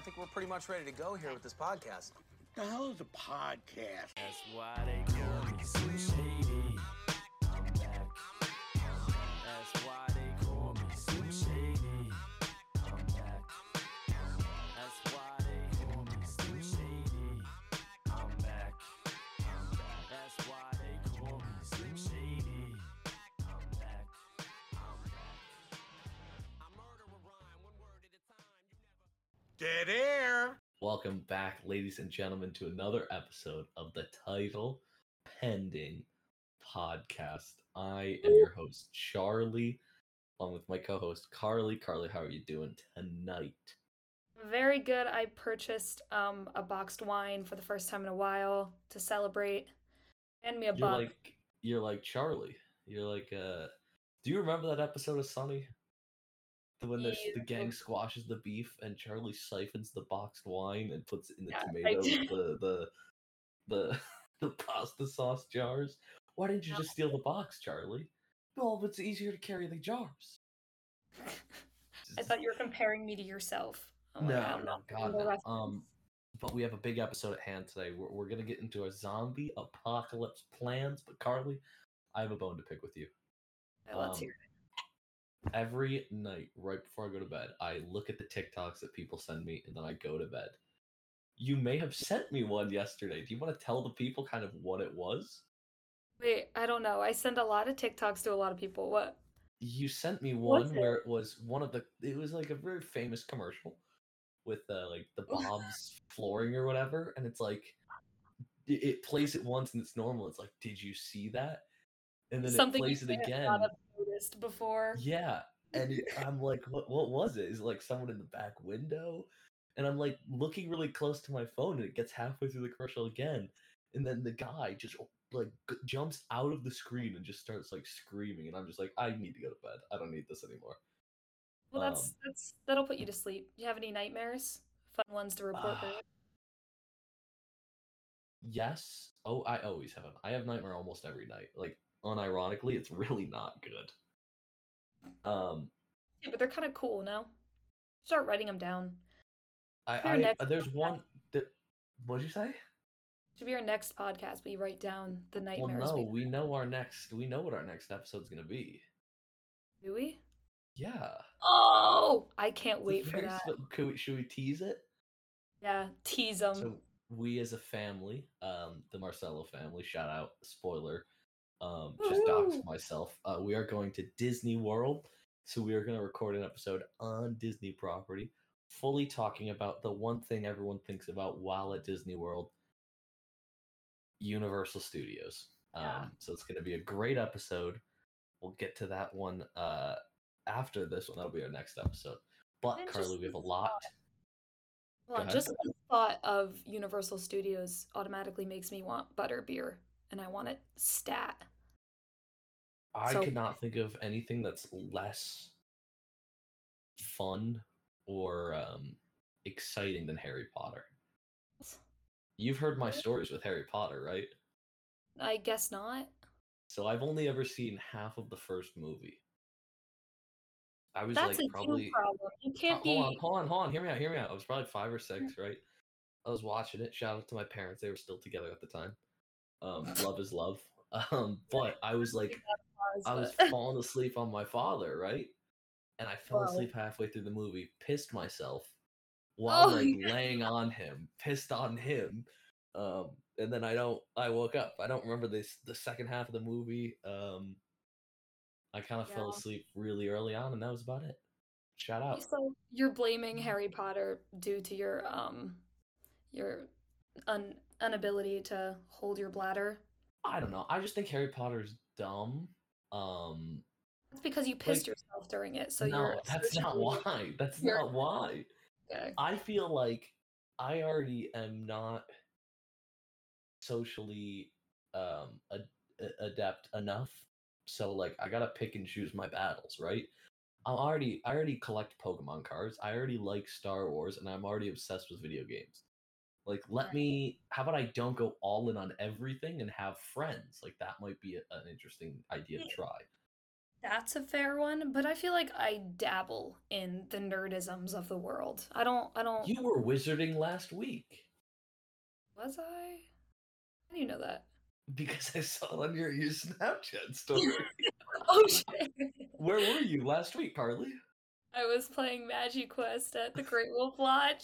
think we're pretty much ready to go here with this podcast. The hell is a podcast? That's why they call me Slim Shady. I'm back. That's why they call me Slim Shady. I'm back. That's why they call me Slim Shady. I'm back. That's why they call me Slim Shady. I'm back. I murder a rhyme, one word at a time. You never. Dead air. Welcome back, ladies and gentlemen, to another episode of the Title Pending Podcast. I am your host, Charlie, along with my co-host, Carly. Carly, how are you doing tonight? Very good. I purchased a boxed wine for the first time in a while to celebrate. And me a buck. You're like Charlie. You're like, do you remember that episode of Sunny? When the gang squashes the beef and Charlie siphons the boxed wine and puts it in the tomato, the pasta sauce jars. Why didn't you just steal the box, Charlie? Well, it's easier to carry the jars. I thought you were comparing me to yourself. Oh No, God, no. But we have a big episode at hand today. We're gonna get into our zombie apocalypse plans. But Carly, I have a bone to pick with you. Let's hear it. Every night, right before I go to bed, I look at the TikToks that people send me, and then I go to bed. You may have sent me one yesterday. Do you want to tell the people kind of what it was? Wait, I don't know. I send a lot of TikToks to a lot of people. What? You sent me one where it was it was like a very famous commercial with like the Bob's flooring or whatever, and it's like, it plays it once and it's normal. It's like, did you see that? And then Something it plays it again. Noticed before. Yeah, and I'm like, what was it? Is it like someone in the back window? And I'm like looking really close to my phone, and it gets halfway through the commercial again, and then the guy just like jumps out of the screen and just starts like screaming, and I'm just like, I need to go to bed. I don't need this anymore. Well, that'll put you to sleep. Do you have any nightmares? Fun ones to report back? Yes. Oh, I always have them. I have nightmare almost every night. Like, unironically, it's really not good. Yeah, but they're kind of cool, no? Start writing them down. There's one that. What'd you say? Should be our next podcast. We write down the nightmares. Well, no, we know what our next episode's gonna be. Do we? Yeah. Oh, I can't wait for that. Should we tease it? Yeah, tease them. So we as a family, the Marcello family, shout out, spoiler, just doxed myself. We are going to Disney World, so we are going to record an episode on Disney property, fully talking about the one thing everyone thinks about while at Disney World, Universal Studios. So it's going to be a great episode. We'll get to that one after this one. That'll be our next episode. But Carly, we have a lot. Well, just the thought of Universal Studios automatically makes me want butterbeer, and I want it stat. I could not think of anything that's less fun or exciting than Harry Potter. You've heard my stories with Harry Potter, right? I guess not. So I've only ever seen half of the first movie. I was That's like, a probably. problem. You can't be. Hold on. Hear me out. I was probably 5 or 6, right? I was watching it. Shout out to my parents. They were still together at the time. Love is love. But I was like, I was falling asleep on my father, right? And I fell asleep halfway through the movie, pissed myself while laying on him, pissed on him. And then I woke up. I don't remember the second half of the movie. I kind of fell asleep really early on, and that was about it. Shout out. So you're blaming Harry Potter due to your inability to hold your bladder? I don't know. I just think Harry Potter's dumb. It's because you pissed yourself during it. So that's not why. That's not why. Okay. I feel like I already am not socially adept enough. So like I gotta pick and choose my battles, right? I already collect Pokemon cards. I already like Star Wars, and I'm already obsessed with video games. Like, how about I don't go all in on everything and have friends? Like, that might be an interesting idea to try. That's a fair one, but I feel like I dabble in the nerdisms of the world. I don't. You were wizarding last week Was I? How do you know that? because I saw it on your Snapchat story. Oh shit. Where were you last week, Carly? I was playing Magic Quest at the Great Wolf Lodge.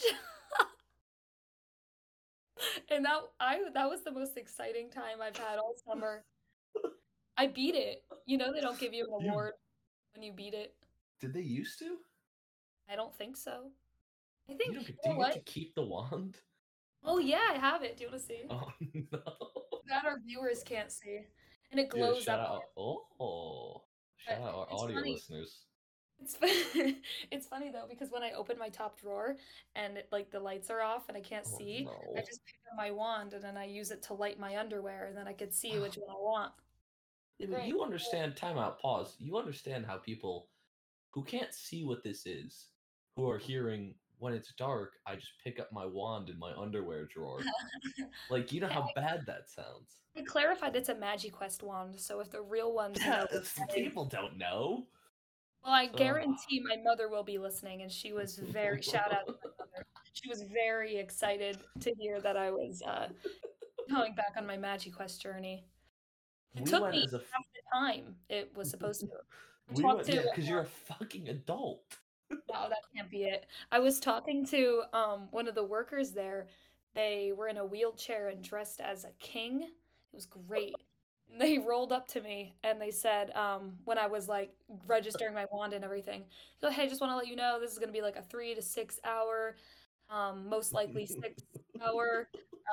And that was the most exciting time I've had all summer. I beat it. You know they don't give you an award when you beat it. Did they used to? I don't think so. I You think don't you do know you what? get to keep the wand? Oh yeah, I have it. Do you want to see? Oh no. That our viewers can't see. And it Yeah, glows shout up. out. Oh, shout out our It's audio funny. listeners. It's it's funny though because when I open my top drawer and like the lights are off and I can't Oh, see, no. I just pick up my wand and then I use it to light my underwear and then I could see which one I want. Yeah, but Great. you understand, timeout, pause. You understand how people who can't see what this is, who are hearing when it's dark, I just pick up my wand in my underwear drawer. Like, you know how bad that sounds. I clarified it's a MagiQuest wand, so if the real ones know, People don't know. well, I guarantee my mother will be listening, and she was very shout out to my mother. She was very excited to hear that I was going back on my MagiQuest journey. It took me half the time it was supposed to. Yeah, because you're a fucking adult. No, that can't be it. I was talking to one of the workers there. They were in a wheelchair and dressed as a king. It was great. And they rolled up to me and they said, when I was like registering my wand and everything, go, hey, just want to let you know this is gonna be like a 3 to 6 hour, most likely 6 hour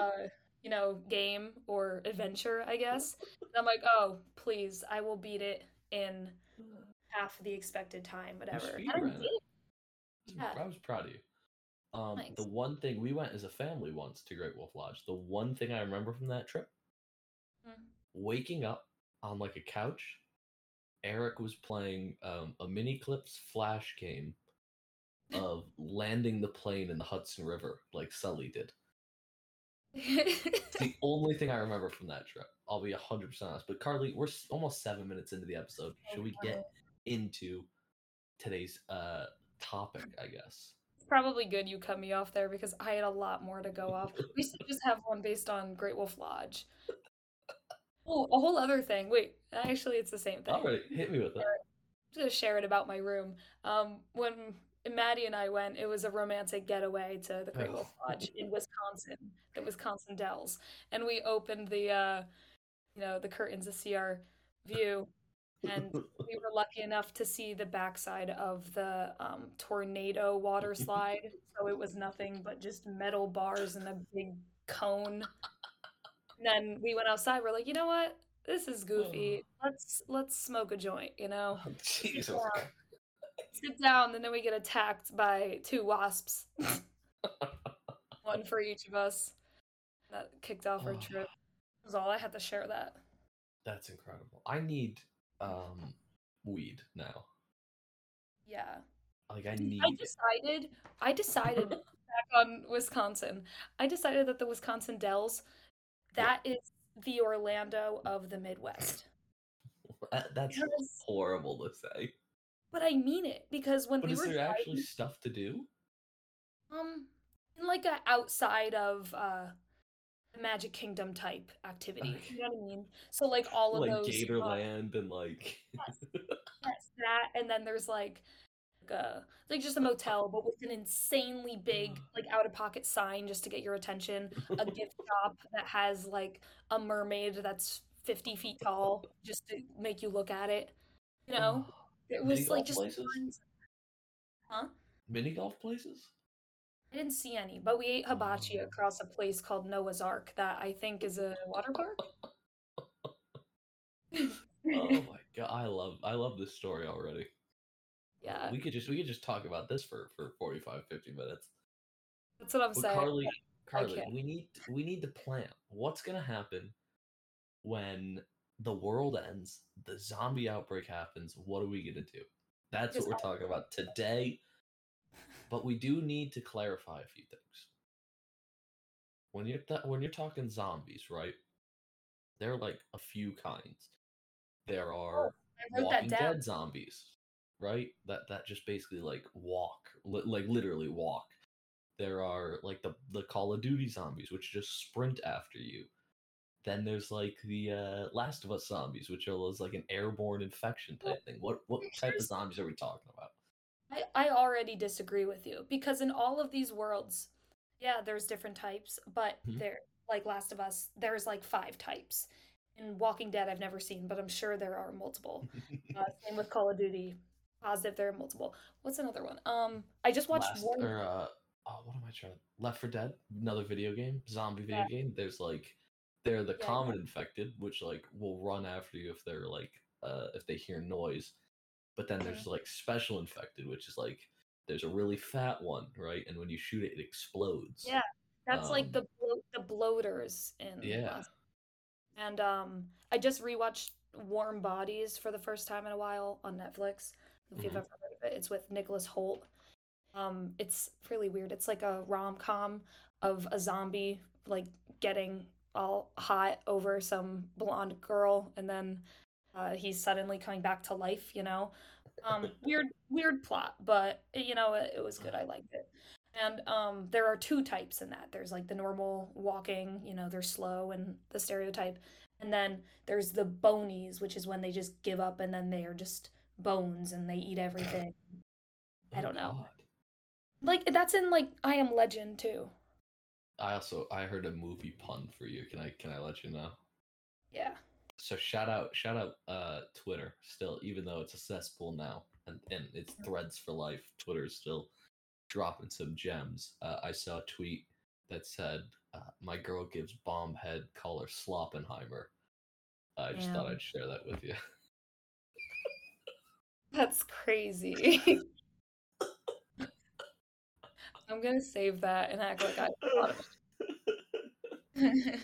game or adventure, I guess. And I'm like, oh, please, I will beat it in half the expected time, whatever. And I did. Yeah. I was proud of you. Thanks. The one thing we went as a family once to Great Wolf Lodge. The one thing I remember from that trip, waking up on like a couch, Eric was playing a mini clips flash game of landing the plane in the Hudson River like Sully did. It's the only thing I remember from that trip. I'll be 100% honest. But Carly, we're almost 7 minutes into the episode. Should we get into today's topic, I guess? It's probably good you cut me off there because I had a lot more to go off. We should just have one based on Great Wolf Lodge. Oh, a whole other thing. Wait, actually, it's the same thing. All right, hit me with it. I'm just gonna share it about my room. When Maddie and I went, it was a romantic getaway to the Great Wolf Lodge in Wisconsin, the Wisconsin Dells, and we opened the the curtains to see our view. And we were lucky enough to see the backside of the tornado water slide. So it was nothing but just metal bars and a big cone. And then we went outside. We're like, you know what? This is goofy. Let's smoke a joint. Jesus. Sit down, and then we get attacked by 2 wasps. One for each of us. That kicked off our trip. That was all I had to share that. That's incredible. I need weed now. Yeah. Like I need. I decided back on Wisconsin. I decided that the Wisconsin Dells, that is the Orlando of the Midwest. That's horrible to say. But I mean it because when but we is were there actually stuff to do? In like a outside of the Magic Kingdom type activity. Okay. You know what I mean? So like all of like those Gatorland and like yes, that, and then there's like just a motel, but with an insanely big like out of pocket sign just to get your attention. A gift shop that has like a mermaid that's 50 feet tall just to make you look at it. It was like just places? Huh? Mini golf places? I didn't see any, but we ate hibachi across a place called Noah's Ark that I think is a water park. Oh my god, I love this story already. Yeah. We could just talk about this for 45, 50 minutes. That's what I'm saying. Carly, we need to plan. What's gonna happen when the world ends, the zombie outbreak happens? What are we gonna do? That's what we're talking about today. But we do need to clarify a few things. When you're talking zombies, right? There are like a few kinds. There are I wrote that Walking down. Dead zombies, right? That just basically like walk, like literally walk. There are like the Call of Duty zombies, which just sprint after you. Then there's like the Last of Us zombies, which are those like an airborne infection Well, type thing. What type of here's zombies are we talking about? I already disagree with you because in all of these worlds, yeah, there's different types, but Hmm? there, like Last of Us, there's like 5 types. In Walking Dead, I've never seen, but I'm sure there are multiple. Same with Call of Duty. Positive there are multiple. What's another one? I just watched Last one. or oh, what am I trying? Left 4 Dead, another video game, zombie Yeah, video game. There's like they're the yeah, yeah. common infected, which like will run after you if they're like if they hear noise. But then Mhm. there's like special infected, which is like there's a really fat one, right? And when you shoot it, it explodes. Yeah, that's like Um, the bloaters in yeah. Last. And I just rewatched Warm Bodies for the first time in a while on Netflix. If you've Mhm. ever heard of it, it's with Nicholas Hoult. It's really weird. It's like a rom-com of a zombie like getting all hot over some blonde girl, and then he's suddenly coming back to life, you know. Weird plot, but it was good. I liked it. And there are 2 types in that. There's like the normal walking, they're slow and the stereotype. And then there's the bonies, which is when they just give up and then they are just bones and they eat everything. I Oh don't know. God. Like that's in like I Am Legend too. I heard a movie pun for you. Can I let you know? Yeah. So shout out Twitter still, even though it's a cesspool now and it's threads for life. Twitter's still dropping some gems. I saw a tweet that said, "My girl gives bomb head, call her Sloppenheimer." I just thought Damn. I'd share that with you. That's crazy. I'm gonna save that and act like I thought of it.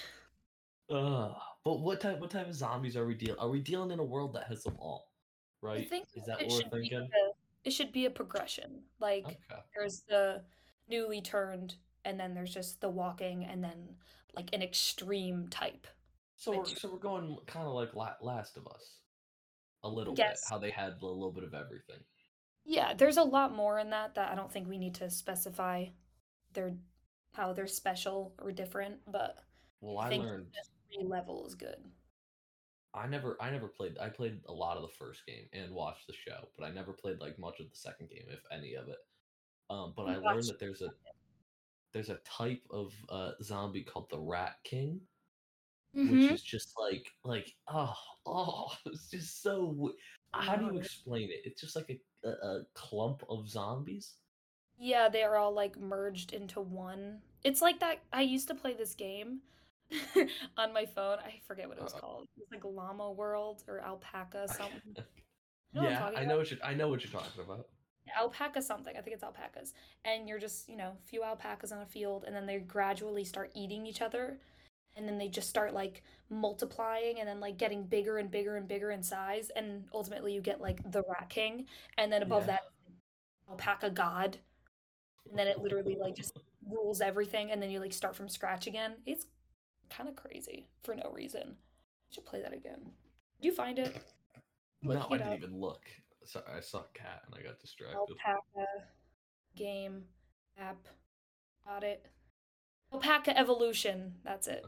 uh, but what type of zombies are we dealing? Are we dealing in a world that has them all? I Right? think Is that it what we're should be thinking? it should be a progression. Like Okay. there's the newly turned, and then there's just the walking, and then like an extreme type. So we're Which so we're going kind of like Last of Us a I little bit. guess, How they had a little bit of everything. yeah, there's a lot more in that I don't think we need to specify their how they're special or different, but Well, I I think learned just 3 level is good. I never played. I played a lot of the first game and watched the show, but I never played like much of the second game, if any of it. But You I learned watch that there's a type of zombie called the Rat King, which Mm-hmm. is just like oh it's just so I how do know. you explain it? It's just like a clump of zombies. Yeah, they are all like merged into one. It's like that. I used to play this game on my phone. I forget what it was Uh, called. It was like Llama World or Alpaca something. You know what I'm yeah, talking I about? know what you're talking about. Alpaca something. I think it's alpacas. And you're just, few alpacas on a field, and then they gradually start eating each other. And then they just start like multiplying and then like getting bigger and bigger and bigger in size. And ultimately you get like the Rat King. And then above Yeah. that, Alpaca God. And then it literally like just rules everything, and then you like start from scratch again. It's kind of crazy for no reason. I should play that again. Do you find it? I'm No, looking I it didn't up. even look. Sorry, I saw a cat and I got distracted. Alpaca game app. Got it. Alpaca Evolution. That's it.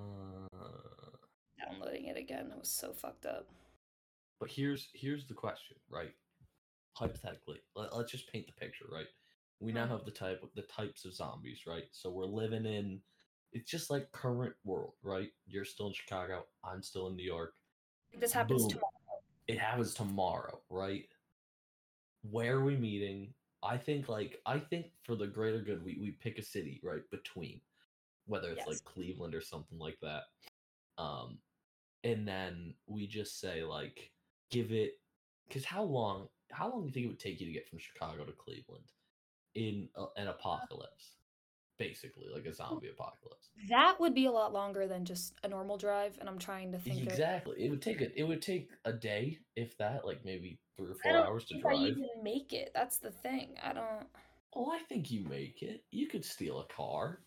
Downloading it again. It was so fucked up. But here's the question, right? Hypothetically, let's just paint the picture, right? We now Mhm. have the types of zombies, right? So we're living in it's just like current world, right? You're still in Chicago, I'm still in New York. This happens Boom. tomorrow. It happens tomorrow, right? Where are we meeting? I think for the greater good, we pick a city, right? Between whether it's Yes. like Cleveland or something like that. Um, and then we just say like give it because how long do you think it would take you to get from Chicago to Cleveland in an apocalypse, basically like a zombie apocalypse? That would be a lot longer than just a normal drive, and I'm trying to think of. Exactly, it would take a day, if that, like maybe three or I four don't hours to think I drive. even make it. That's the thing. I don't. Oh, I think you make it. You could steal a car.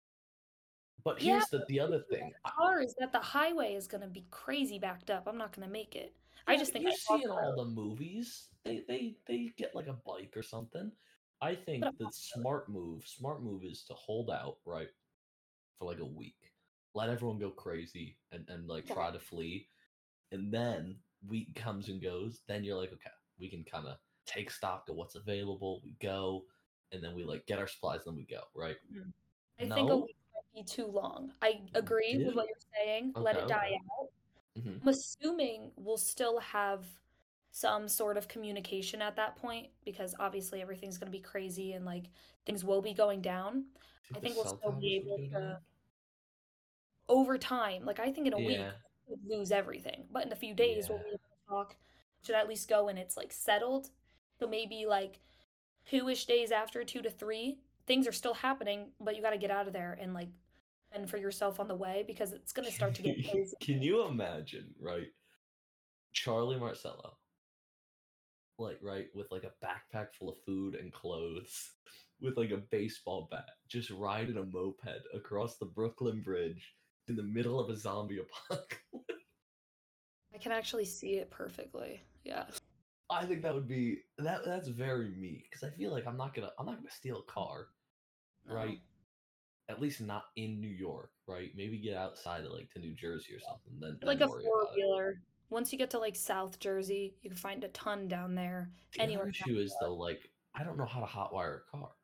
But Yeah, here's but the the other issue with thing. the car is that the highway is gonna be crazy backed up. I'm not gonna make it. I Yeah, just think you I see in talk all about the movies, they get like a bike or something. I think but the smart move is to hold out, right, for like a week. Let everyone go crazy and like try to flee. And then week comes and goes, then you're like, okay, we can kind of take stock of what's available. We go, and then we like get our supplies, and then we go, right? Mhm. I think a No, week might be too long. I agree with did what you're saying. Let okay, it die okay. out. Hmm. I'm assuming we'll still have some sort of communication at that point because obviously everything's going to be crazy and like things will be going down. I Think the think we'll cell still towers be would able go to down? over time. Like I think in a week Yeah. we'll lose everything, but in a few days we'll Yeah. be able to talk. Should at least go and it's like settled. So maybe like 2-ish days after, 2 to 3, things are still happening, but you got to get out of there and like fend for yourself on the way because it's going to start to get crazy. Can you imagine, right? Charlie Marcello, like, right, with like a backpack full of food and clothes, with like a baseball bat, just riding a moped across the Brooklyn Bridge in the middle of a zombie apocalypse. I can actually see it perfectly. Yeah. I think that would be that's very me because I feel like I'm not gonna steal a car, No. right? At least not in New York, right? Maybe get outside of like to New Jersey or something, then Like a worry about it. four-wheeler. Once you get to like South Jersey, you can find a ton down there. The Anywhere. other issue is though, like I don't know how to hotwire a car,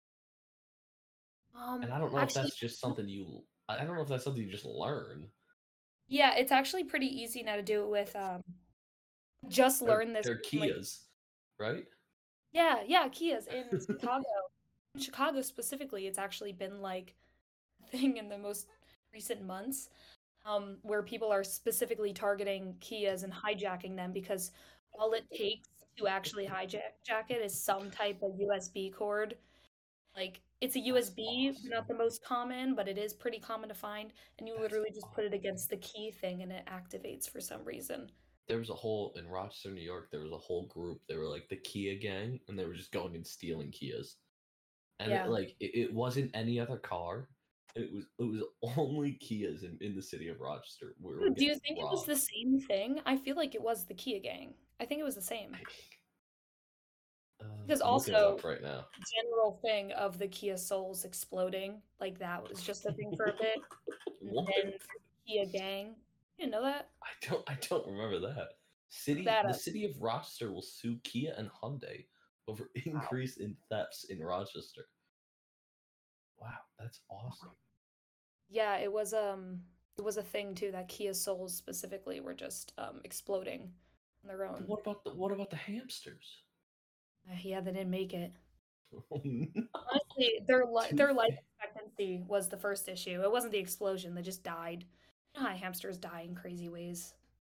and I don't know if Actually, that's just something you. I don't know if that's something you just learn. yeah, it's actually pretty easy now to do it with just They're, learn this they're like Kias, right? yeah, Kia's in Chicago. In Chicago specifically, it's actually been like a thing in the most recent months, where people are specifically targeting Kias and hijacking them because all it takes to actually hijack it is some type of USB cord. Like it's a That's USB, awesome. not the most common, but it is pretty common to find, and you That's literally just put it awesome. against the key thing and it activates for some reason. There was a whole in Rochester, New York. There was a whole group. They were like the Kia gang, and they were just going and stealing Kias. And Yeah. it wasn't any other car. It was only Kias in the city of Rochester where we're Do you getting think it was robbed. the same thing? I feel like it was the Kia gang. I think it was the same. Because I'm looking it also, up right now. general thing of the Kia Souls exploding, like that was just a thing for a bit. And What? then there's the Kia gang. You didn't know that? I don't remember that. Look that The up. city of Rochester will sue Kia and Hyundai over increase in thefts in Rochester. Wow, that's awesome. Yeah, it was a thing too that Kia Souls specifically were just exploding on their But own. what about the hamsters? Yeah, they didn't make it. Oh, no. Honestly, Too their life fa- expectancy was the first issue. It wasn't the explosion; they just died. You know how hamsters die in crazy ways.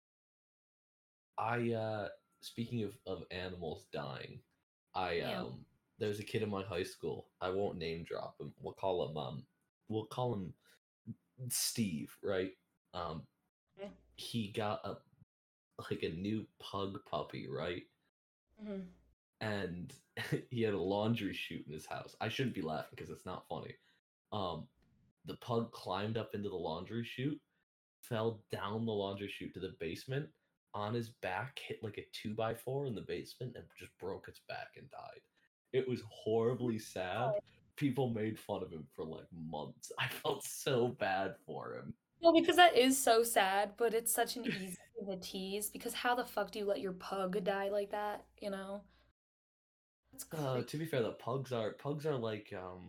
Speaking of animals dying, I Yeah. there's a kid in my high school. I won't name drop him. We'll call him Steve, right? Um Okay. he got a new pug puppy, right? Hmm. And he had a laundry chute in his house. I shouldn't be laughing because it's not funny. Um the pug climbed up into the laundry chute, fell down the laundry chute to the basement on his back, hit like a 2x4 in the basement, and just broke its back and died. It was horribly sad. People made fun of him for like months. I felt so bad for him. Well, because that is so sad, but it's such an easy thing to tease. Because how the fuck do you let your pug die like that? You know, that's crazy. To be fair, the pugs are like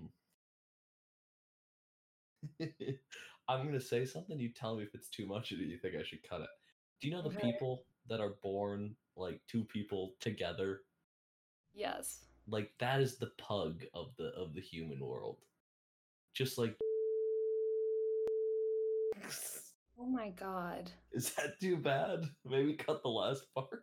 I'm gonna say something. You tell me if it's too much, or do you think I should cut it? Do you know the Okay. people that are born like two people together? Yes. Like that is the pug of the human world. Just like Oh my God. is that too bad? Maybe cut the last part.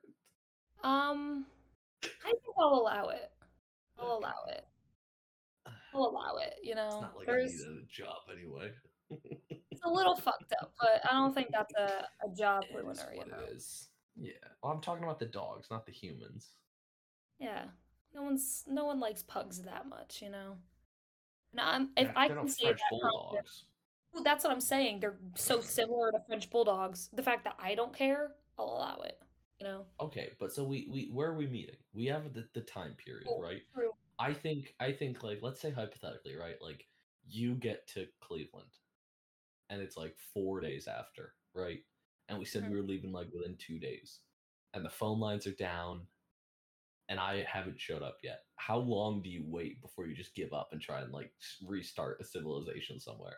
I think I'll allow it. I'll Okay. allow it. I'll allow it. You It's know, not like I there's needed a job anyway. it's a little fucked up, but I don't think that's a job It is ruiner. You what know. it is. Yeah. Well, I'm talking about the dogs, not the humans. Yeah. No one likes pugs that much. You know. And if They're, I they're can not say French that confidently. bulldogs. Well, that's what I'm saying. They're so similar to French bulldogs. The fact that I don't care, I'll allow it. you know. Okay, but so we where are we meeting? We have the time period, Oh, right? true. I think like let's say hypothetically, right? Like you get to Cleveland and it's like 4 days after, right? And we said we were leaving like within 2 days. And the phone lines are down and I haven't showed up yet. How long do you wait before you just give up and try and like restart a civilization somewhere?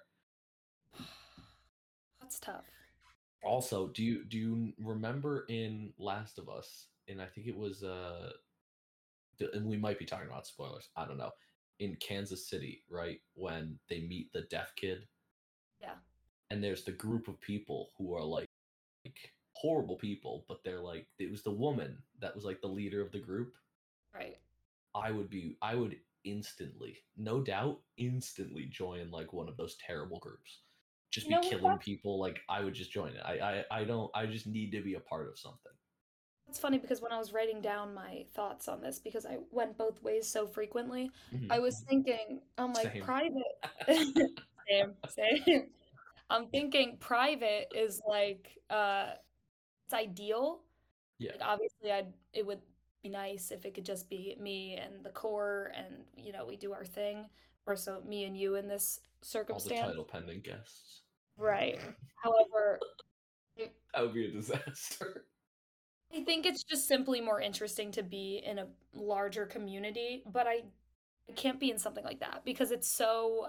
That's tough. Also, do you remember in Last of Us, and I think it was and we might be talking about spoilers, I don't know, in Kansas City, right? When they meet the deaf kid Yeah. and there's the group of people who are like horrible people, but they're like it was the woman that was like the leader of the group. Right. I would instantly, no doubt, instantly join like one of those terrible groups. Just You be know what? killing people. Like I would just join it. I don't. I just need to be a part of something. It's funny because when I was writing down my thoughts on this, because I went both ways so frequently, Mhm. I was thinking, I'm like, Same. private. Same. I'm thinking private is like, it's ideal. Yeah. Like, obviously, it would be nice if it could just be me and the core, and we do our thing, or so me and you in this All the circumstance. title pending guests. Right. However, That would be a disaster. I think it's just simply more interesting to be in a larger community, but I can't be in something like that because it's so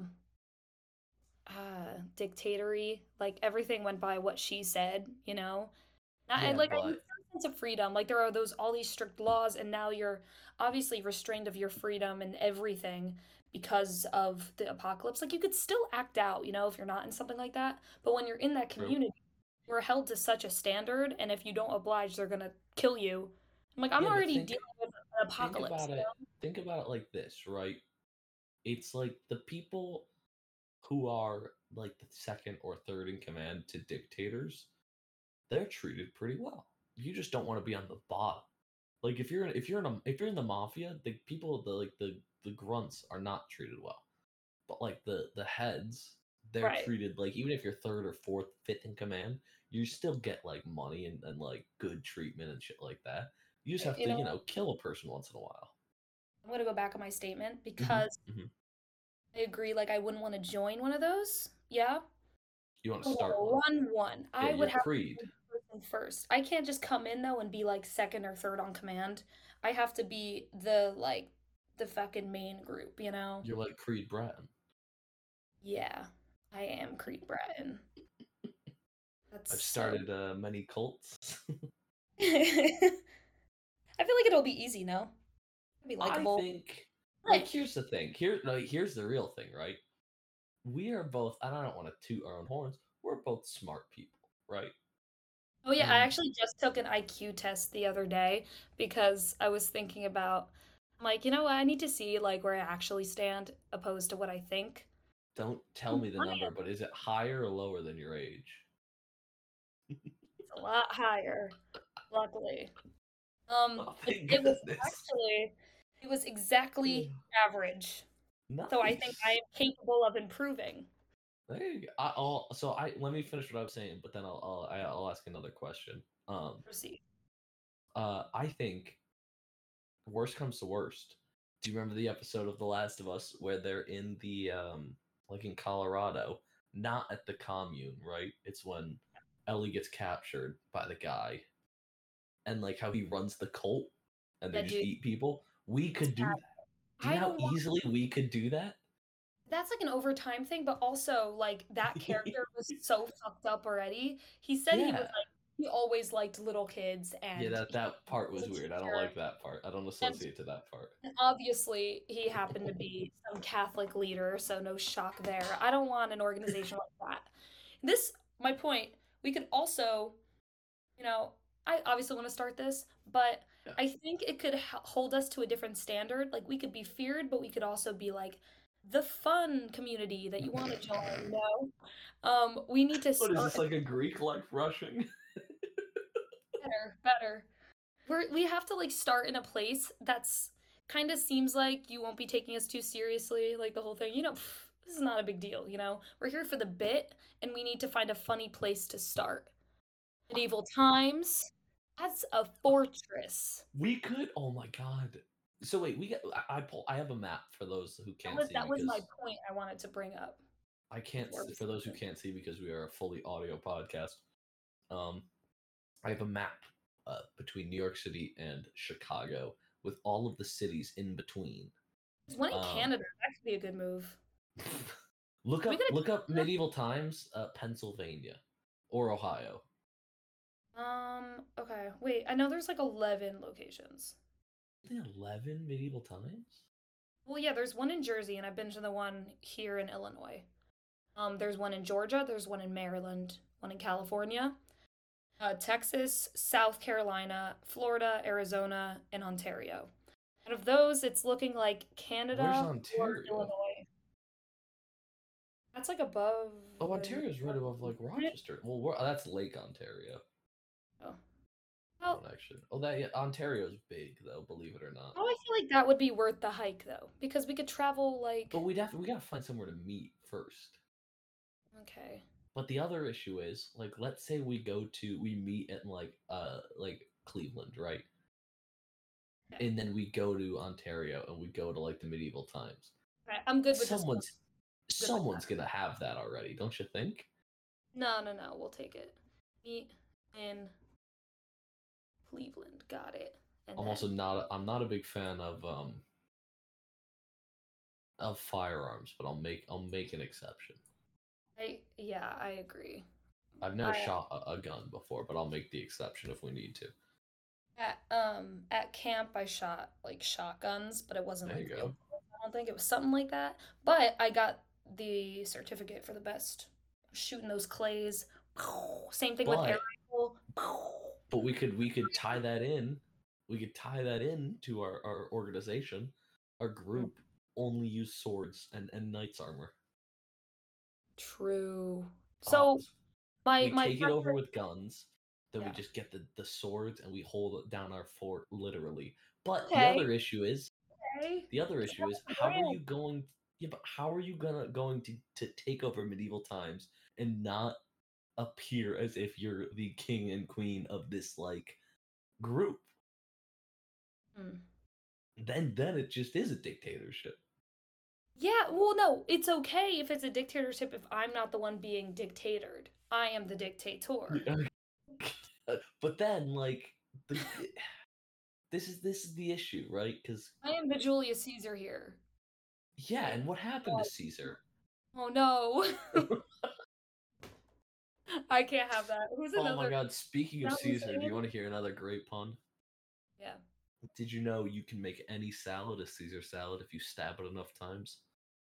dictatory. Like everything went by what she said, you know? I Yeah, like I need but some sense of freedom. Like there are all these strict laws and now you're obviously restrained of your freedom and everything because of the apocalypse. Like you could still act out, if you're not in something like that. But when you're in that True. community, you're held to such a standard, and if you don't oblige, they're gonna kill you. I'm like, I'm Yeah, but already think dealing with an think apocalypse, about you it. Think about it like this, right? It's like the people who are like the second or third in command to dictators, they're treated pretty well. You just don't want to be on the bottom. Like if you're in the mafia, the people the grunts are not treated well. But like the heads, they're Right. treated like even if you're third or fourth, fifth in command, you still get like money and like good treatment and shit like that. You just have You to, know, kill a person once in a while. I'm gonna go back on my statement Mhm, because mhm. I agree. Like, I wouldn't want to join one of those. Yeah, You want I to want start to one. run one. Yeah, I would you're have to Creed. be the person first. I can't just come in though and be like second or third on command. I have to be the fucking main group, you know? You're like Creed Bratton. Yeah, I am Creed Bratton. That's I've so. started many cults. I feel like it'll be easy, no? It'll be I likable. think like Right. here's the thing. Here's the real thing, right? We are both, and I don't want to toot our own horns, we're both smart people, right? Oh yeah, I And actually just took an IQ test the other day because I was thinking about, I'm like, you know what, I need to see like where I actually stand opposed to what I think. don't tell me the number, but is it higher or lower than your age? It's a lot higher, luckily. Oh, It, thank it was goodness. it was exactly average. So I think I Nice. am capable of improving. There you go. Let me finish what I was saying, but then I'll ask another question. Proceed. I think worst comes to worst. Do you remember the episode of The Last of Us where they're in the like in Colorado, not at the commune, right? It's when Ellie gets captured by the guy, and like how he runs the cult, and they Yeah, just dude. eat people. We could do that. Do you I know how don't want easily we could do that? that's like an overtime thing, but also like that character was so fucked up already. He said he was Yeah. like he always liked little kids Yeah, and that part was was a weird. I don't teacher. like that part. I don't And associate to that part. obviously he happened to be some Catholic leader, so no shock there. I don't want an organization like that. My point, we could also, I obviously want to start this, but Yeah. I think it could hold us to a different standard. Like we could be feared, but we could also be like the fun community that you want to join, we need to What is start this, like a Greek like rushing? better. We have to like start in a place that's kind of seems like you won't be taking us too seriously, like the whole thing. This is not a big deal, We're here for the bit, and we need to find a funny place to start. Medieval times, That's a fortress. We could. Oh my god. So wait, we get. I have a map for those who can't see That was my because point I wanted to bring up. I can't. before we For those who started. can't see because we are a fully audio podcast. I have a map between New York City and Chicago with all of the cities in between. There's one in Um, Canada. That could be a good move. Look We up gotta- look up medieval times, Pennsylvania or Ohio. Okay. Wait, I know there's like 11 locations. 11 medieval times? Well, yeah, there's one in Jersey, and I've been to the one here in Illinois. There's one in Georgia, there's one in Maryland, one in California, Texas, South Carolina, Florida, Arizona, and Ontario. Out of those, it's looking like Canada Where's or Ontario? Illinois. That's like above. Oh, Ontario's right above like Rochester. Well, that's Lake Ontario. Oh. Well, Actually. Oh, Ontario's big though, believe it or not. I feel like that would be worth the hike though, because we could travel like. But we gotta find somewhere to meet first. Okay. But the other issue is, like, let's say we meet at like Cleveland, right? Okay. And then we go to Ontario and we go to like the medieval times. Alright, I'm good with this one. Someone's gonna have that already, don't you think? No, we'll take it. Meet in Cleveland. Got it. And I'm also I'm not a big fan of firearms, but I'll make an exception. I agree. I've never shot a gun before, but I'll make the exception if we need to. At camp I shot like shotguns, but it wasn't There like you real go. bullets, I don't think it was something like that. But I got the certificate for the best shooting those clays. Same thing with air rifle. But we could tie that in. We could tie that in to our organization. Our group only use swords and knight's armor. True. So we my take it over with guns, then we Yeah. just get the swords and we hold down our fort literally. But Okay. the other issue is Okay. how are you going to take over medieval times and not appear as if you're the king and queen of this like group? Then it just is a dictatorship. Yeah, well, no, it's okay if it's a dictatorship if I'm not the one being dictatored. I am the dictator. But then, like, this is the issue, right? Because I am the Julius Caesar here. yeah, and what happened to Caesar? Oh no. I can't have that. Who's another? Oh my god, speaking of That was Caesar, do you it. want to hear another great pun? Yeah. Did you know you can make any salad a Caesar salad if you stab it enough times?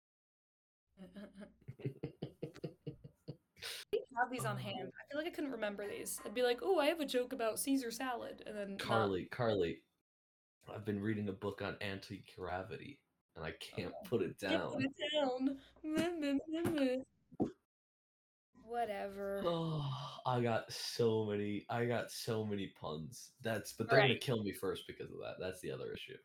I have these on hand. I feel like I couldn't remember these. I'd be like, "Oh, I have a joke about Caesar salad," and then Carly, I've been reading a book on anti-gravity, and I can't put it down. Put it down. Whatever. Oh, I got so many puns. But they're gonna kill me first because of that. That's the other issue.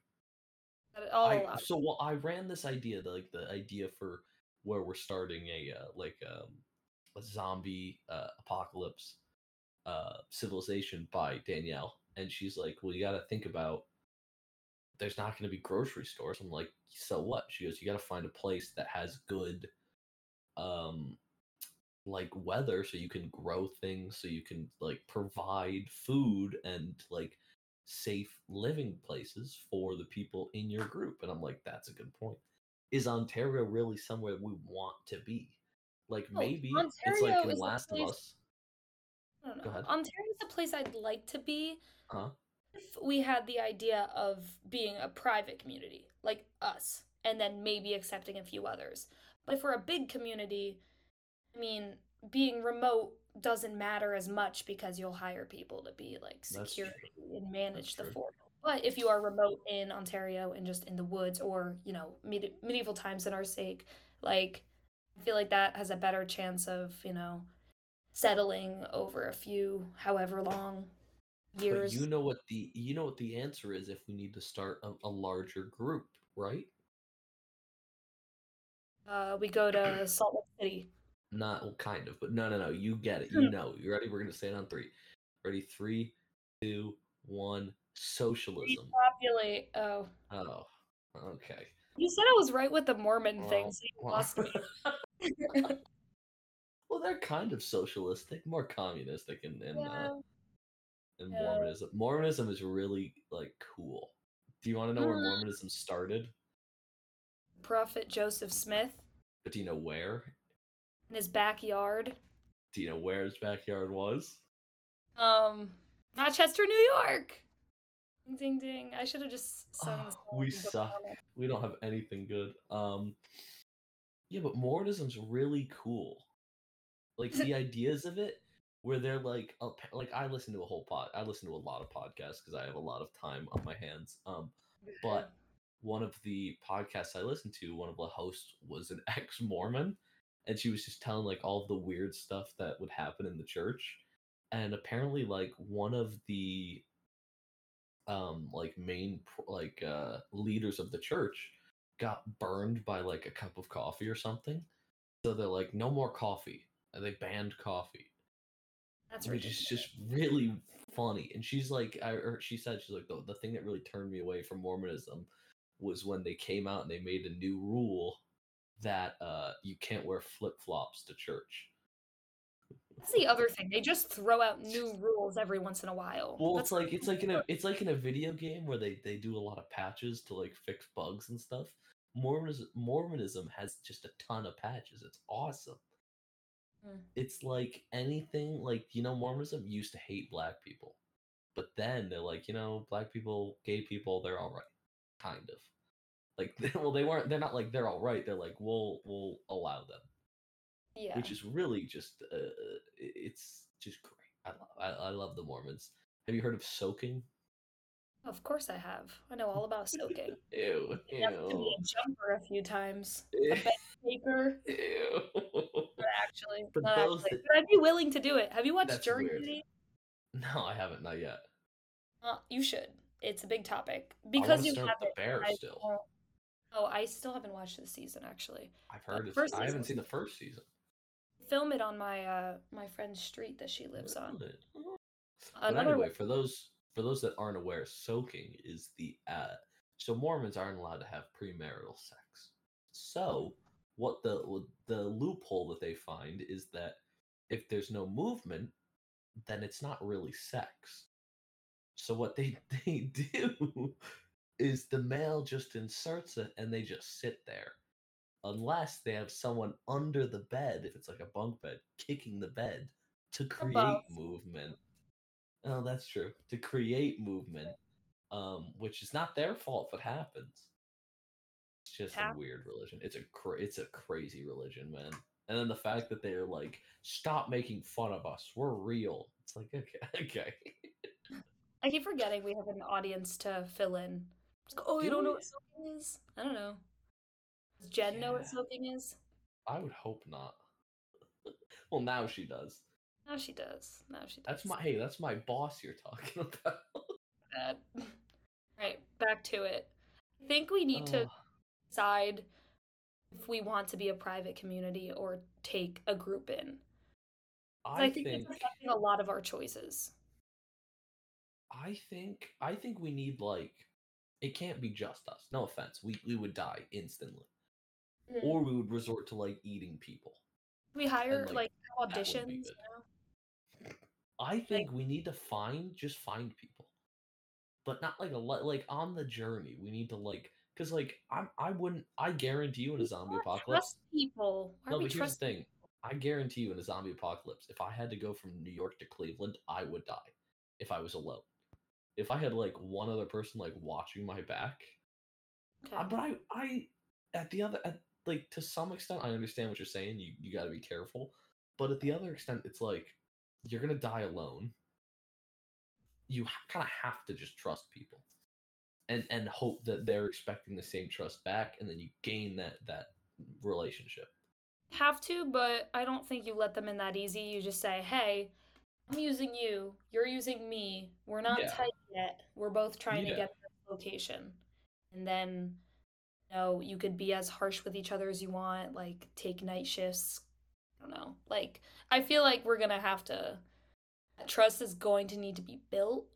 I ran this idea, the idea for where we're starting a zombie apocalypse civilization by Danielle, and she's like, well, you got to think about there's not going to be grocery stores. I'm like, so what? She goes, you got to find a place that has good like weather so you can grow things, so you can like provide food and like safe living places for the people in your group. And I'm like, that's a good point. Is Ontario really somewhere we want to be? Like, maybe it's like in Last of Us. I don't know. Go ahead. Ontario's a place I'd like to be. Huh? If we had the idea of being a private community, like us, and then maybe accepting a few others. But if we're a big community, I mean, being remote doesn't matter as much because you'll hire people to be like security and manage the fort. But if you are remote in Ontario and just in the woods or, you know, medieval times in our sake, like, I feel like that has a better chance of, you know, settling over a few, however long years. But you know what the answer is if we need to start a larger group, right? We go to Salt Lake City. Not, well, kind of, but no. You get it. You know. You ready? We're gonna say it on 3. Ready? 3, 2, 1. Socialism. Repopulate. Oh. Oh, okay. You said I was right with the Mormon thing, so you lost me. Well, they're kind of socialistic, more communistic in Yeah. Mormonism. Mormonism is really like cool. Do you want to know where Mormonism started? Prophet Joseph Smith But do you know where? in his backyard. Do you know where his backyard was? Rochester, New York. Ding ding ding. I should have just sung the song. We and put it suck. on it. We don't have anything good. Yeah, but Mormonism's really cool. Like the ideas of it, where they're like I listen to a lot of podcasts because I have a lot of time on my hands. But one of the podcasts I listened to, one of the hosts was an ex-Mormon, and she was just telling like all of the weird stuff that would happen in the church, and apparently like one of the like main leaders of the church got burned by like a cup of coffee or something. So they're like, no more coffee. And they banned coffee. That's Which is just really funny. And she's like, she said, she's like, the thing that really turned me away from Mormonism was when they came out and they made a new rule that you can't wear flip-flops to church. That's the other thing. They just throw out new rules every once in a while. Well, it's like in a video game where they do a lot of patches to like fix bugs and stuff. Mormonism has just a ton of patches. It's awesome. It's like anything like Mormonism used to hate black people, but then they're like black people, gay people, they're all right, kind of. Like well, they're not like they're all right. They're like we'll allow them. Yeah. Which is really just it's just great. I love the Mormons. Have you heard of soaking? Of course I have. I know all about soaking. Ew. You have to be a jumper a few times. A bed taker. Ew. Actually, But not those actually. that- But I'd be willing to do it. Have you watched That's Jury weird. Duty? No, I haven't. Not yet. You should. It's a big topic I because wanna you start have with it. the Bear I still. won't- Oh, I still haven't watched the season actually. I've heard it. first I haven't season. seen the first season. Film it on my my friend's street that she lives on. Really? But Another anyway, for those that aren't aware, soaking is the so Mormons aren't allowed to have premarital sex. So what the loophole that they find is that if there's no movement, then it's not really sex. So what they do is the male just inserts it and they just sit there. Unless they have someone under the bed, if it's like a bunk bed, kicking the bed to create Above. movement. Oh, that's true. To create movement, which is not their fault if it happens. It's just a weird religion. It's a crazy religion, man. And then the fact that they're like, stop making fun of us. We're real. It's like, okay. I keep forgetting we have an audience to fill in. Just go, you don't know what soaking is? I don't know. Does Jen know what soaking is? I would hope not. Well, now she does. Now she does. That's my boss you're talking about. Right, back to it. I think we need to decide if we want to be a private community or take a group in. I think it's affecting a lot of our choices. I think we need it can't be just us. No offense. We would die instantly. Or we would resort to eating people. We hire auditions, I think we need to find people. But not on the journey. We need to cuz I guarantee you in a zombie apocalypse. Trust people. No, but here's the thing. I guarantee you in a zombie apocalypse, if I had to go from New York to Cleveland, I would die if I was alone. If I had one other person watching my back. Okay. But I to some extent I understand what you're saying. You got to be careful. But at the other extent it's you're going to die alone. You kind of have to just trust people. And hope that they're expecting the same trust back, and then you gain that relationship. Have to, but I don't think you let them in that easy. You just say, "Hey, I'm using you. You're using me. We're not tight yet. We're both trying to get to this location." And then, you could be as harsh with each other as you want. Take night shifts. I don't know. I feel like we're gonna have to. Trust is going to need to be built,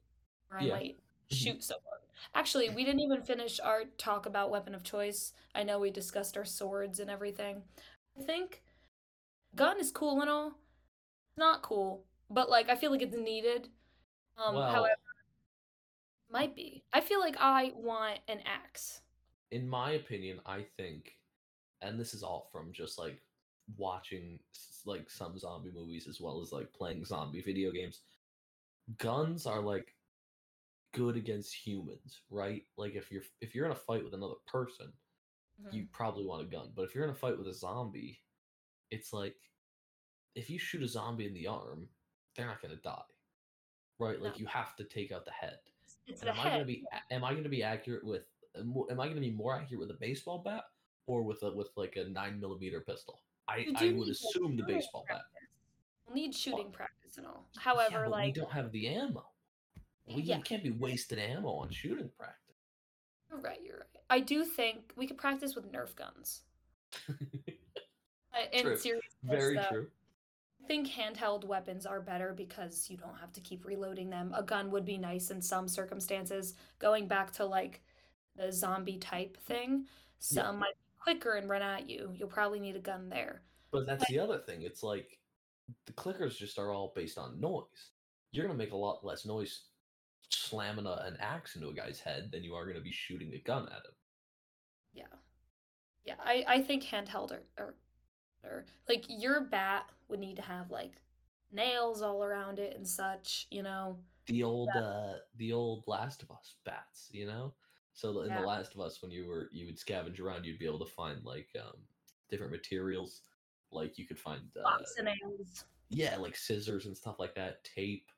or I Yeah. might shoot someone. Actually, we didn't even finish our talk about weapon of choice. I know we discussed our swords and everything. I think gun is cool and all. Not cool, but like I feel like it's needed. However, Well, might be. I feel like I want an axe. in my opinion, I think, and this is all from just like watching like some zombie movies as well as like playing zombie video games. Guns are like good against humans, right? Like if you're in a fight with another person, you Mhm. probably want a gun. But if you're in a fight with a zombie, it's like if you shoot a zombie in the arm, they're not gonna die, right? No, Like you have to take out the head. it's And the head. Yeah. am I gonna be accurate with am I gonna be more accurate with a baseball bat or with like a 9mm pistol? You I do would need like assume the shooting baseball bat. practice. We'll need But shooting practice and all. yeah, However, but we like don't have the ammo. yeah, We can't be wasting ammo on shooting practice. you're right. You're right. I do think we could practice with Nerf guns. In True. seriousness, Very though, true. I think handheld weapons are better because you don't have to keep reloading them. A gun would be nice in some circumstances. Going back to like the zombie type thing, Yeah. some might be quicker and run at you. You'll probably need a gun there. But that's the other thing. It's like the clickers just are all based on noise. You're gonna make a lot less noise slamming an axe into a guy's head than you are gonna be shooting a gun at him. Yeah. Yeah, I think handheld or like your bat would need to have like nails all around it and such, you know. The old Last of Us bats, you know. So in the Yeah, Last of Us, when you would scavenge around, you'd be able to find like different materials. Like you could find lots of nails. yeah, like scissors and stuff like that, tape,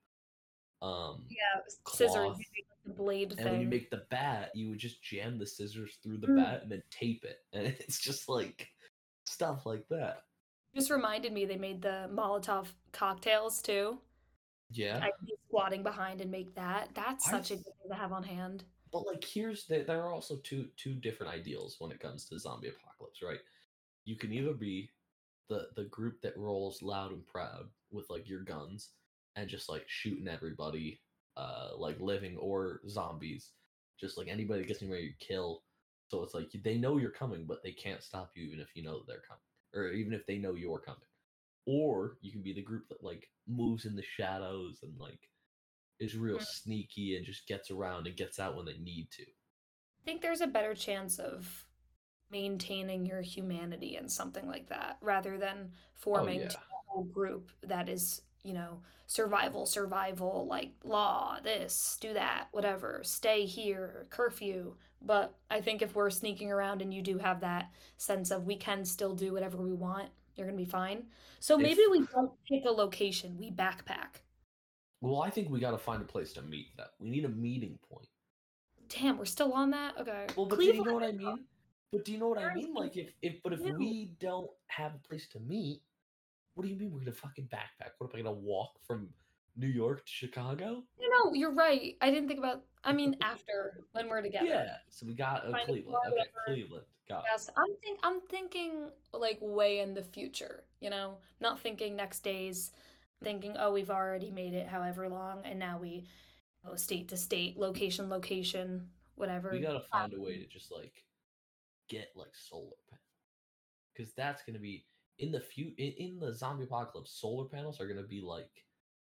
Yeah, scissors, you cloth. make, like, the blade And when you thing. make the bat, you would just jam the scissors through the Mm. bat and then tape it. And it's just like stuff like that. Just reminded me they made the Molotov cocktails too. Yeah. I could be squatting behind and make that. That's I such a th- good thing to have on hand. but like there are also two different ideals when it comes to zombie apocalypse, right? You can either be the group that rolls loud and proud with like your guns and just like shooting everybody, like living or zombies, just like anybody that gets ready to kill. So it's like they know you're coming, but they can't stop you even if you know that they're coming, or even if they know you're coming. Or you can be the group that like moves in the shadows and like is real Mm. sneaky and just gets around and gets out when they need to. I think there's a better chance of maintaining your humanity in something like that rather than Oh forming yeah. to a whole group that is, you know, survival, like law, this, do that, whatever, stay here, curfew. But I think if we're sneaking around and you do have that sense of we can still do whatever we want, you're going to be fine. So maybe If we don't pick a location, we backpack. Well, I think we got to find a place to meet that. We need a meeting point. Damn, we're still on that? Okay. Well, but do you know Cleveland. what I mean? But do you know what I Where is mean? Like if Cleveland? we don't have a place to meet, what do you mean we're gonna fucking backpack? What am I gonna walk from New York to Chicago? No, you're right. I didn't think about. I mean, after when we're together. Yeah. So we got Find a Cleveland. car, Okay, whatever. Cleveland. Got it. Yes, I'm thinking like way in the future. You know, not thinking next days. Thinking, oh, we've already made it however long, and now we go state to state, location, whatever. We gotta find a way to just like get like solar panels, because that's gonna be in the in the zombie apocalypse. Solar panels are gonna be like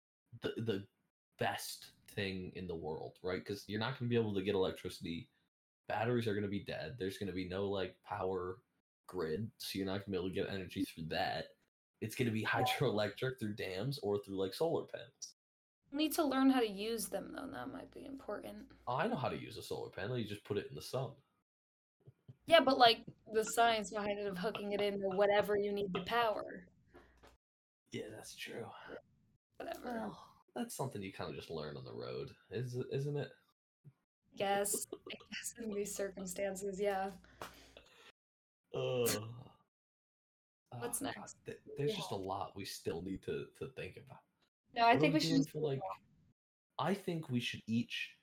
the best thing in the world, right? Because you're not gonna be able to get electricity. Batteries are gonna be dead. There's gonna be no like power grid, so you're not gonna be able to get energy through that. It's gonna be hydroelectric through dams or through like solar panels. We need to learn how to use them, though. That might be important. I know how to use a solar panel. You just put it in the sun. Yeah, but like the science behind it of hooking it into whatever you need the power, Yeah, that's true. whatever. Well, that's something you kind of just learn on the road, isn't it? I guess in these circumstances, yeah. Ugh. What's God, next? there's just a lot we still need to think about. No, I What are think we we should doing just for like? I think we should each,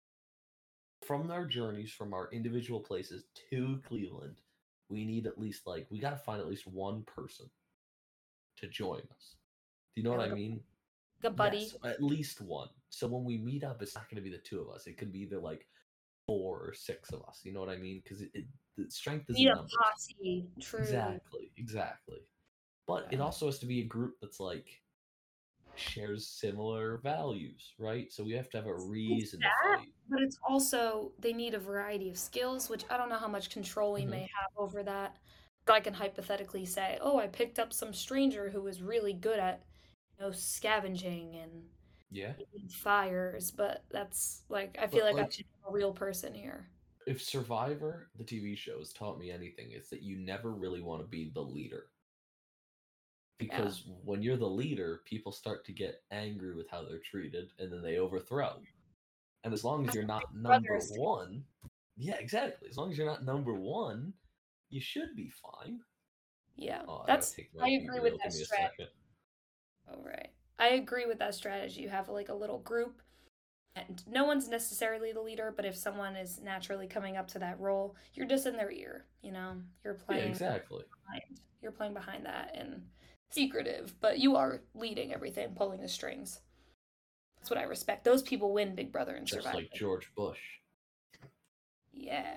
from our journeys from our individual places to Cleveland, we need at least like we gotta find at least one person to join us. Do you know what I mean? a buddy. Yes, at least one. So when we meet up, it's not going to be the two of us. It could be either like 4 or 6 of us. You know what I mean? Because the strength is Need in a numbers. posse. True. Exactly. But it Yeah. also has to be a group that's like shares similar values, right? So we have to have a reason to that, fight. but it's also they need a variety of skills, which I don't know how much control we Mhm. may have over that. But I can hypothetically say, oh, I picked up some stranger who was really good at, scavenging and Yeah. making fires, but that's like I feel But, like I like, should be a real person here. if Survivor, the TV show, has taught me anything, it's that you never really want to be the leader. Because when you're the leader, people start to get angry with how they're treated, and then they overthrow. And as long as you're not number Brothers. one, yeah, exactly. As long as you're not number one, you should be fine. Yeah, Oh, that's take I my agree BeReal. with that Give me a strategy. second. All right, I agree with that strategy. You have like a little group, and no one's necessarily the leader, but if someone is naturally coming up to that role, you're just in their ear. You're Yeah, playing. exactly. You're playing behind that and secretive, but you are leading everything, pulling the strings. That's what I respect. Those people win Big Brother and Just Survivor. like George Bush. Yeah.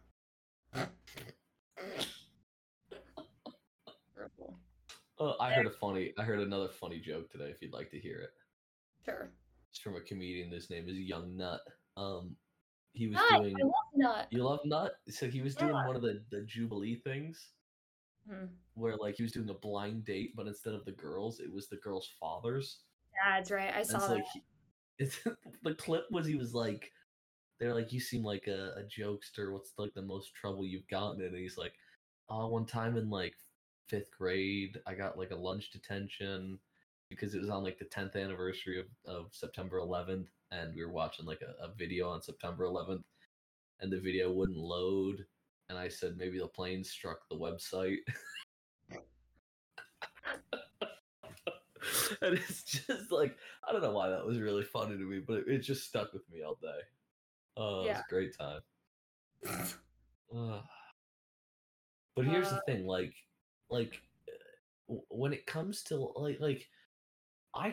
Terrible. I heard another funny joke today. If you'd like to hear it, Sure. it's from a comedian. His name is Young Nut. He was Hi, doing. I love Nut. You love Nut? So he was doing Yeah. one of the Jubilee things. Hmm. Where like he was doing a blind date, but instead of the girls, it was the girls' fathers. That's right. I saw And so that. like the clip was he was like, they're like, you seem like a jokester. What's like the most trouble you've gotten in? And he's like, one time in like 5th grade, I got like a lunch detention because it was on like the 10th anniversary of September 11th, and we were watching like a video on September 11th, and the video wouldn't load. And I said maybe the plane struck the website. And it's just like, I don't know why that was really funny to me, but it just stuck with me all day. Oh, it was Yeah. a great time. But here's the thing, like when it comes to like I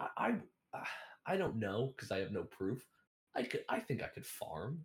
don't know because I have no proof. I think I could farm.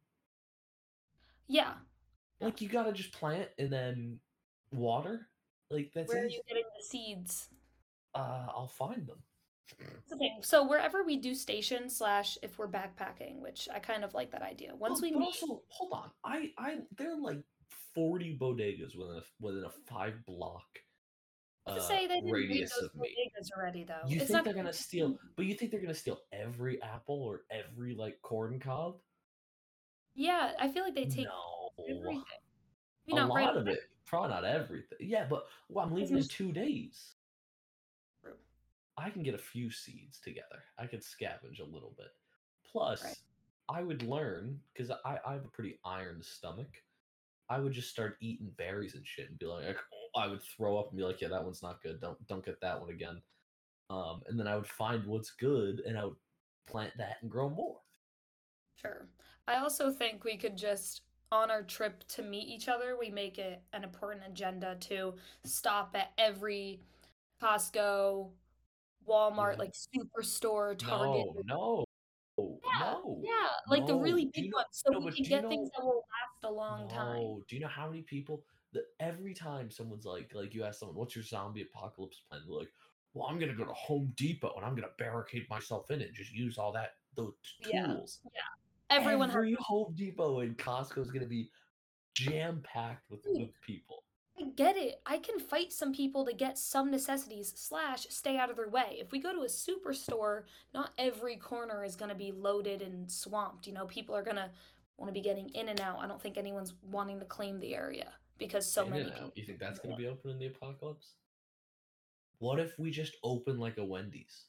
Yeah. Like you gotta just plant and then water. Like that's Where are easy. you getting the seeds? I'll find them. That's the thing. So wherever we do station / if we're backpacking, which I kind of like that idea. Once we but meet, also, hold on. I there are like 40 bodegas within a 5-block to say they didn't read radius those of me. bodegas already, though. You It's think not they're gonna steal? But you think they're gonna steal every apple or every like corn cob? Yeah, I feel like they take No, everything. a lot of it. Probably not everything. Yeah, but I'm leaving in 2 days. True. I can get a few seeds together. I could scavenge a little bit. Plus, Right. I would learn because I have a pretty iron stomach. I would just start eating berries and shit and be like, I would throw up and be like, yeah, that one's not good. Don't get that one again. And then I would find what's good and I would plant that and grow more. Sure. I also think we could just, on our trip to meet each other, we make it an important agenda to stop at every Costco, Walmart, Mhm. like Superstore, Target. No. Yeah, like the really Do big you know- ones, so no, we but can do you get things know- that will last a long time. No. Do you know how many people that every time someone's like you ask someone, what's your zombie apocalypse plan? They're like, well, I'm gonna go to Home Depot and I'm gonna barricade myself in it and just use all those tools. Yeah. Everyone has. Every Home Depot and Costco is gonna be jam packed with people. I get it. I can fight some people to get some necessities / stay out of their way. If we go to a superstore, not every corner is going to be loaded and swamped. People are going to want to be getting in and out. I don't think anyone's wanting to claim the area because so many people. You think that's going to be open in the apocalypse? What if we just open like a Wendy's?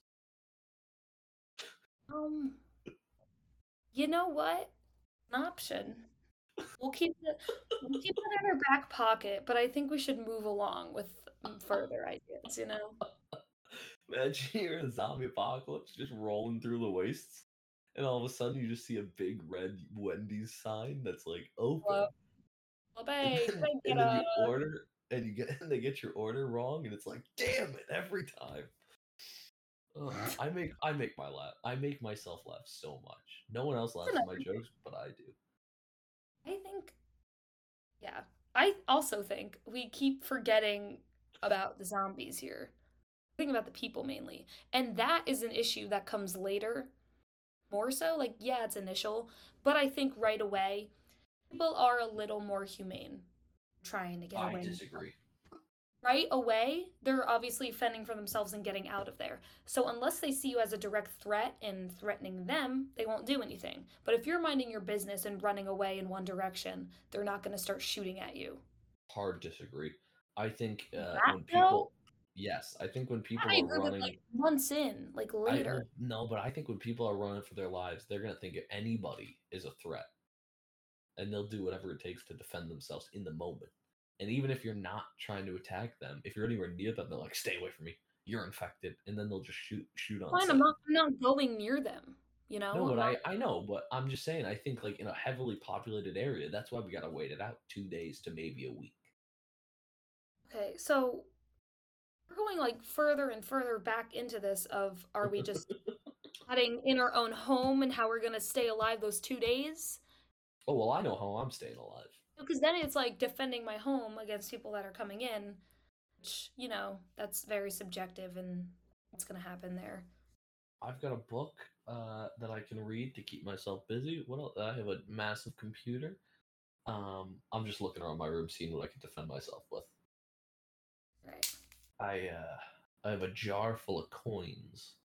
You know what? An option. We'll keep it in our back pocket, but I think we should move along with further ideas, Imagine you're in a zombie apocalypse just rolling through the wastes, and all of a sudden you just see a big red Wendy's sign that's like open. And then you order and they get your order wrong, and it's like, damn it, every time. I make myself laugh so much. No one else laughs at my jokes, but I do. I think, yeah. I also think we keep forgetting about the zombies here. Think about the people mainly. And that is an issue that comes later. More so, like, yeah, it's initial, but I think right away, people are a little more humane trying to get I away. disagree. Right away, they're obviously fending for themselves and getting out of there. So unless they see you as a direct threat and threatening them, they won't do anything. But if you're minding your business and running away in one direction, they're not going to start shooting at you. Hard disagree. I think That, when people, yes, I think when people I are agree with, running, like, months in, like later. no, but I think when people are running for their lives, they're gonna think anybody is a threat, and they'll do whatever it takes to defend themselves in the moment. And even if you're not trying to attack them, if you're anywhere near them, they're like, "Stay away from me. You're infected," and then they'll just shoot on Fine, sight. I'm not going near them. You know? No, I'm but not- I know, but I'm just saying. I think like in a heavily populated area, that's why we gotta wait it out 2 days to maybe a week. Okay, so we're going like further and further back into this of are we just hiding in our own home and how we're gonna stay alive those 2 days? Oh well, I know how I'm staying alive. Because then it's like defending my home against people that are coming in, which, you know, that's very subjective and what's gonna happen there. I've got a book that I can read to keep myself busy. What else? I have a massive computer. I'm just looking around my room, seeing what I can defend myself with. Right. I have a jar full of coins.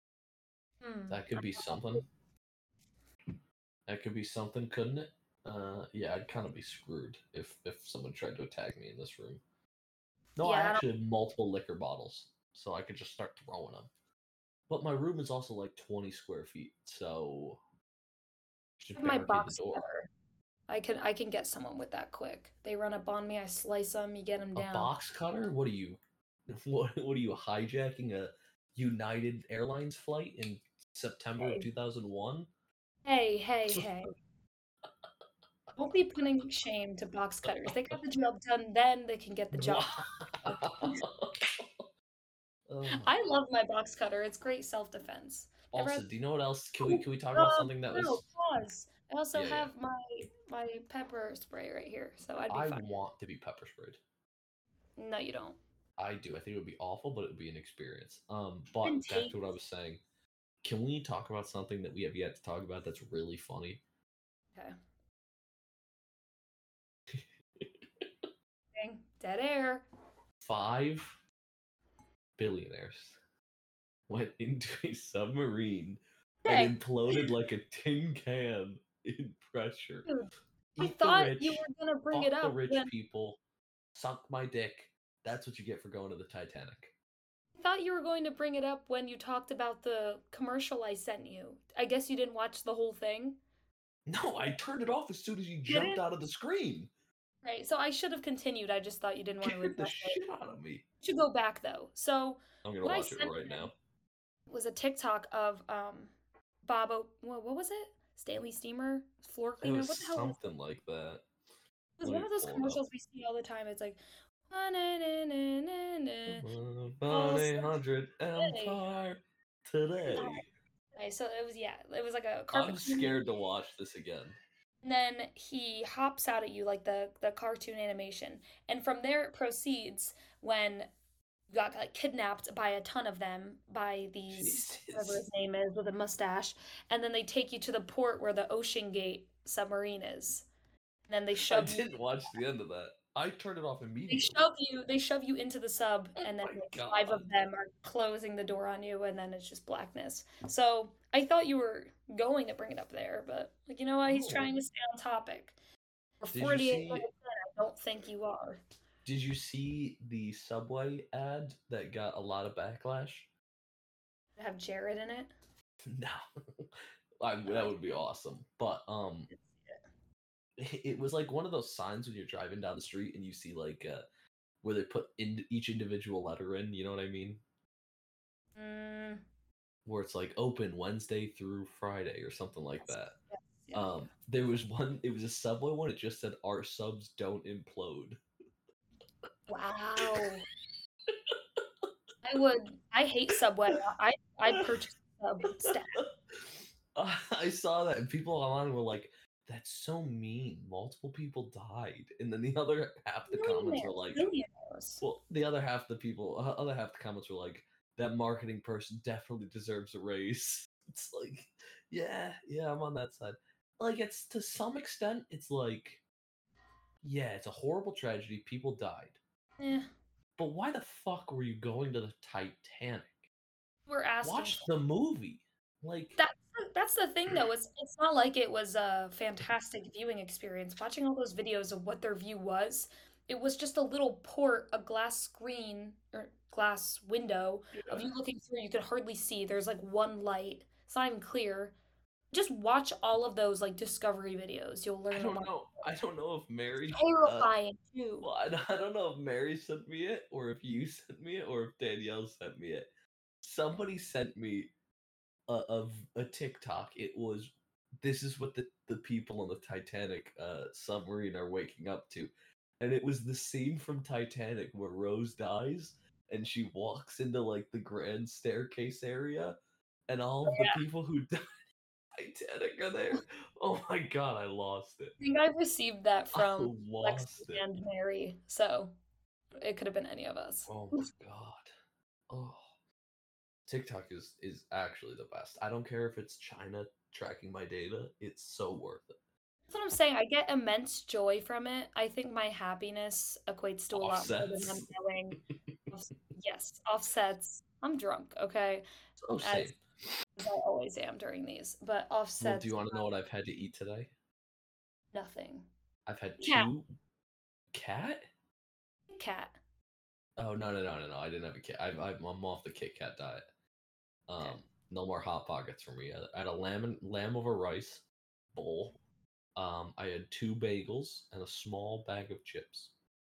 That could be something. That could be something, couldn't it? Yeah, I'd kind of be screwed if someone tried to attack me in this room. No, I Yeah, I don't- actually have multiple liquor bottles, so I could just start throwing them. But my room is also like 20 square feet, so should my barricade box the door. cutter. I can get someone with that quick. They run up on me, I slice them, you get them A down. box cutter? What are you? What are you hijacking a United Airlines flight in September of 2001? Hey. Don't be putting shame to box cutters. They got the job done then, they can get the job. I love my box cutter. It's great self-defense. Also, do you know what else? Can we talk about something that was? Pause. I also Yeah, yeah. have my pepper spray right here, so I'd be I fine. want to be pepper sprayed. No, you don't. I do. I think it would be awful, but it would be an experience. But And back to what I was saying. Can we talk about something that we have yet to talk about that's really funny? Okay. Dang, dead air. 5 billionaires went into a submarine Okay. and imploded like a tin can in pressure. Dude, I Eat the thought you rich, were gonna bring fuck it the up rich when people, suck my dick. That's what you get for going to the Titanic. I thought you were going to bring it up when you talked about the commercial I sent you. I guess you didn't watch the whole thing. No, I turned it off as soon as you jumped Didn't? out of the screen. Right, so I should have continued. I just thought you didn't want to Scared the address it. shit out of me. You should go back though. So I'm gonna what I watch it sent right him now. was a TikTok of what was it? Stanley Steamer floor It cleaner. was What the hell? something like that. It was Let one me of those pull it up. commercials we see all the time. It's like, Bonnie 100 Empire today. okay, so it was like a carpet I'm cleaning. scared to watch this again. And then he hops out at you like the cartoon animation, and from there it proceeds when you got like kidnapped by a ton of them by these whatever his name is with a mustache, and then they take you to the port where the Ocean Gate submarine is, and then they I shove you. didn't watch the end of that. I turned it off immediately. They shove you into the sub, and then my like 5 of God. them are closing the door on you, and then it's just blackness. So I thought you were going to bring it up there, but like, you know what? He's No. trying to stay on topic. For Did you 48 see- minutes in, I don't think you are. Did you see the Subway ad that got a lot of backlash? Have Jared in it? No. That would be awesome. But it was like one of those signs when you're driving down the street and you see like where they put in each individual letter in, you know what I mean? Where it's like open Wednesday through Friday or something like that. Yeah. There was one, it was a Subway one, it just said our subs don't implode. Wow. I hate Subway. I'd purchase a sub stat. I saw that, and people online were like, "That's so mean. Multiple people died," and then the other half the comments were like, Billionaires. "Well, the other half the people, other half the comments were like, that marketing person definitely deserves a raise." It's like, yeah, I'm on that side. Like, it's to some extent, it's like, yeah, it's a horrible tragedy. People died, Eh, but why the fuck were you going to the Titanic? we're asking. Watch the movie. Like, That's the thing, though. It's not like it was a fantastic viewing experience. Watching all those videos of what their view was, it was just a little port, a glass screen or glass window of you looking through. You could hardly see. There's like one light. It's not even clear. Just watch all of those like discovery videos. You'll learn I a don't lot. know. I don't know if Mary. Terrifying too. Well, I don't know if Mary sent me it, or if you sent me it, or if Danielle sent me it. Somebody sent me a TikTok. It was, this is what the people on the Titanic submarine are waking up to, and it was the scene from Titanic where Rose dies and she walks into like the grand staircase area, and all of the people who died in Titanic are there. Oh my god, I lost it. I think I received that from I lost Lexi it. and Mary, so it could have been any of us. Oh my god. Oh. TikTok is actually the best. I don't care if it's China tracking my data. It's so worth it. That's what I'm saying. I get immense joy from it. I think my happiness equates to a lot more than them Offsets. knowing. Yes, offsets. I'm drunk, okay? Oh, same. As I always am during these. But Well, offsets do you want to know what I've had to eat today? nothing. I've had Cat. two. Cat? Cat. Oh no! I didn't have a cat. I'm off the Kit Kat diet. No more hot pockets for me. I had a lamb over rice bowl. I had 2 bagels and a small bag of chips.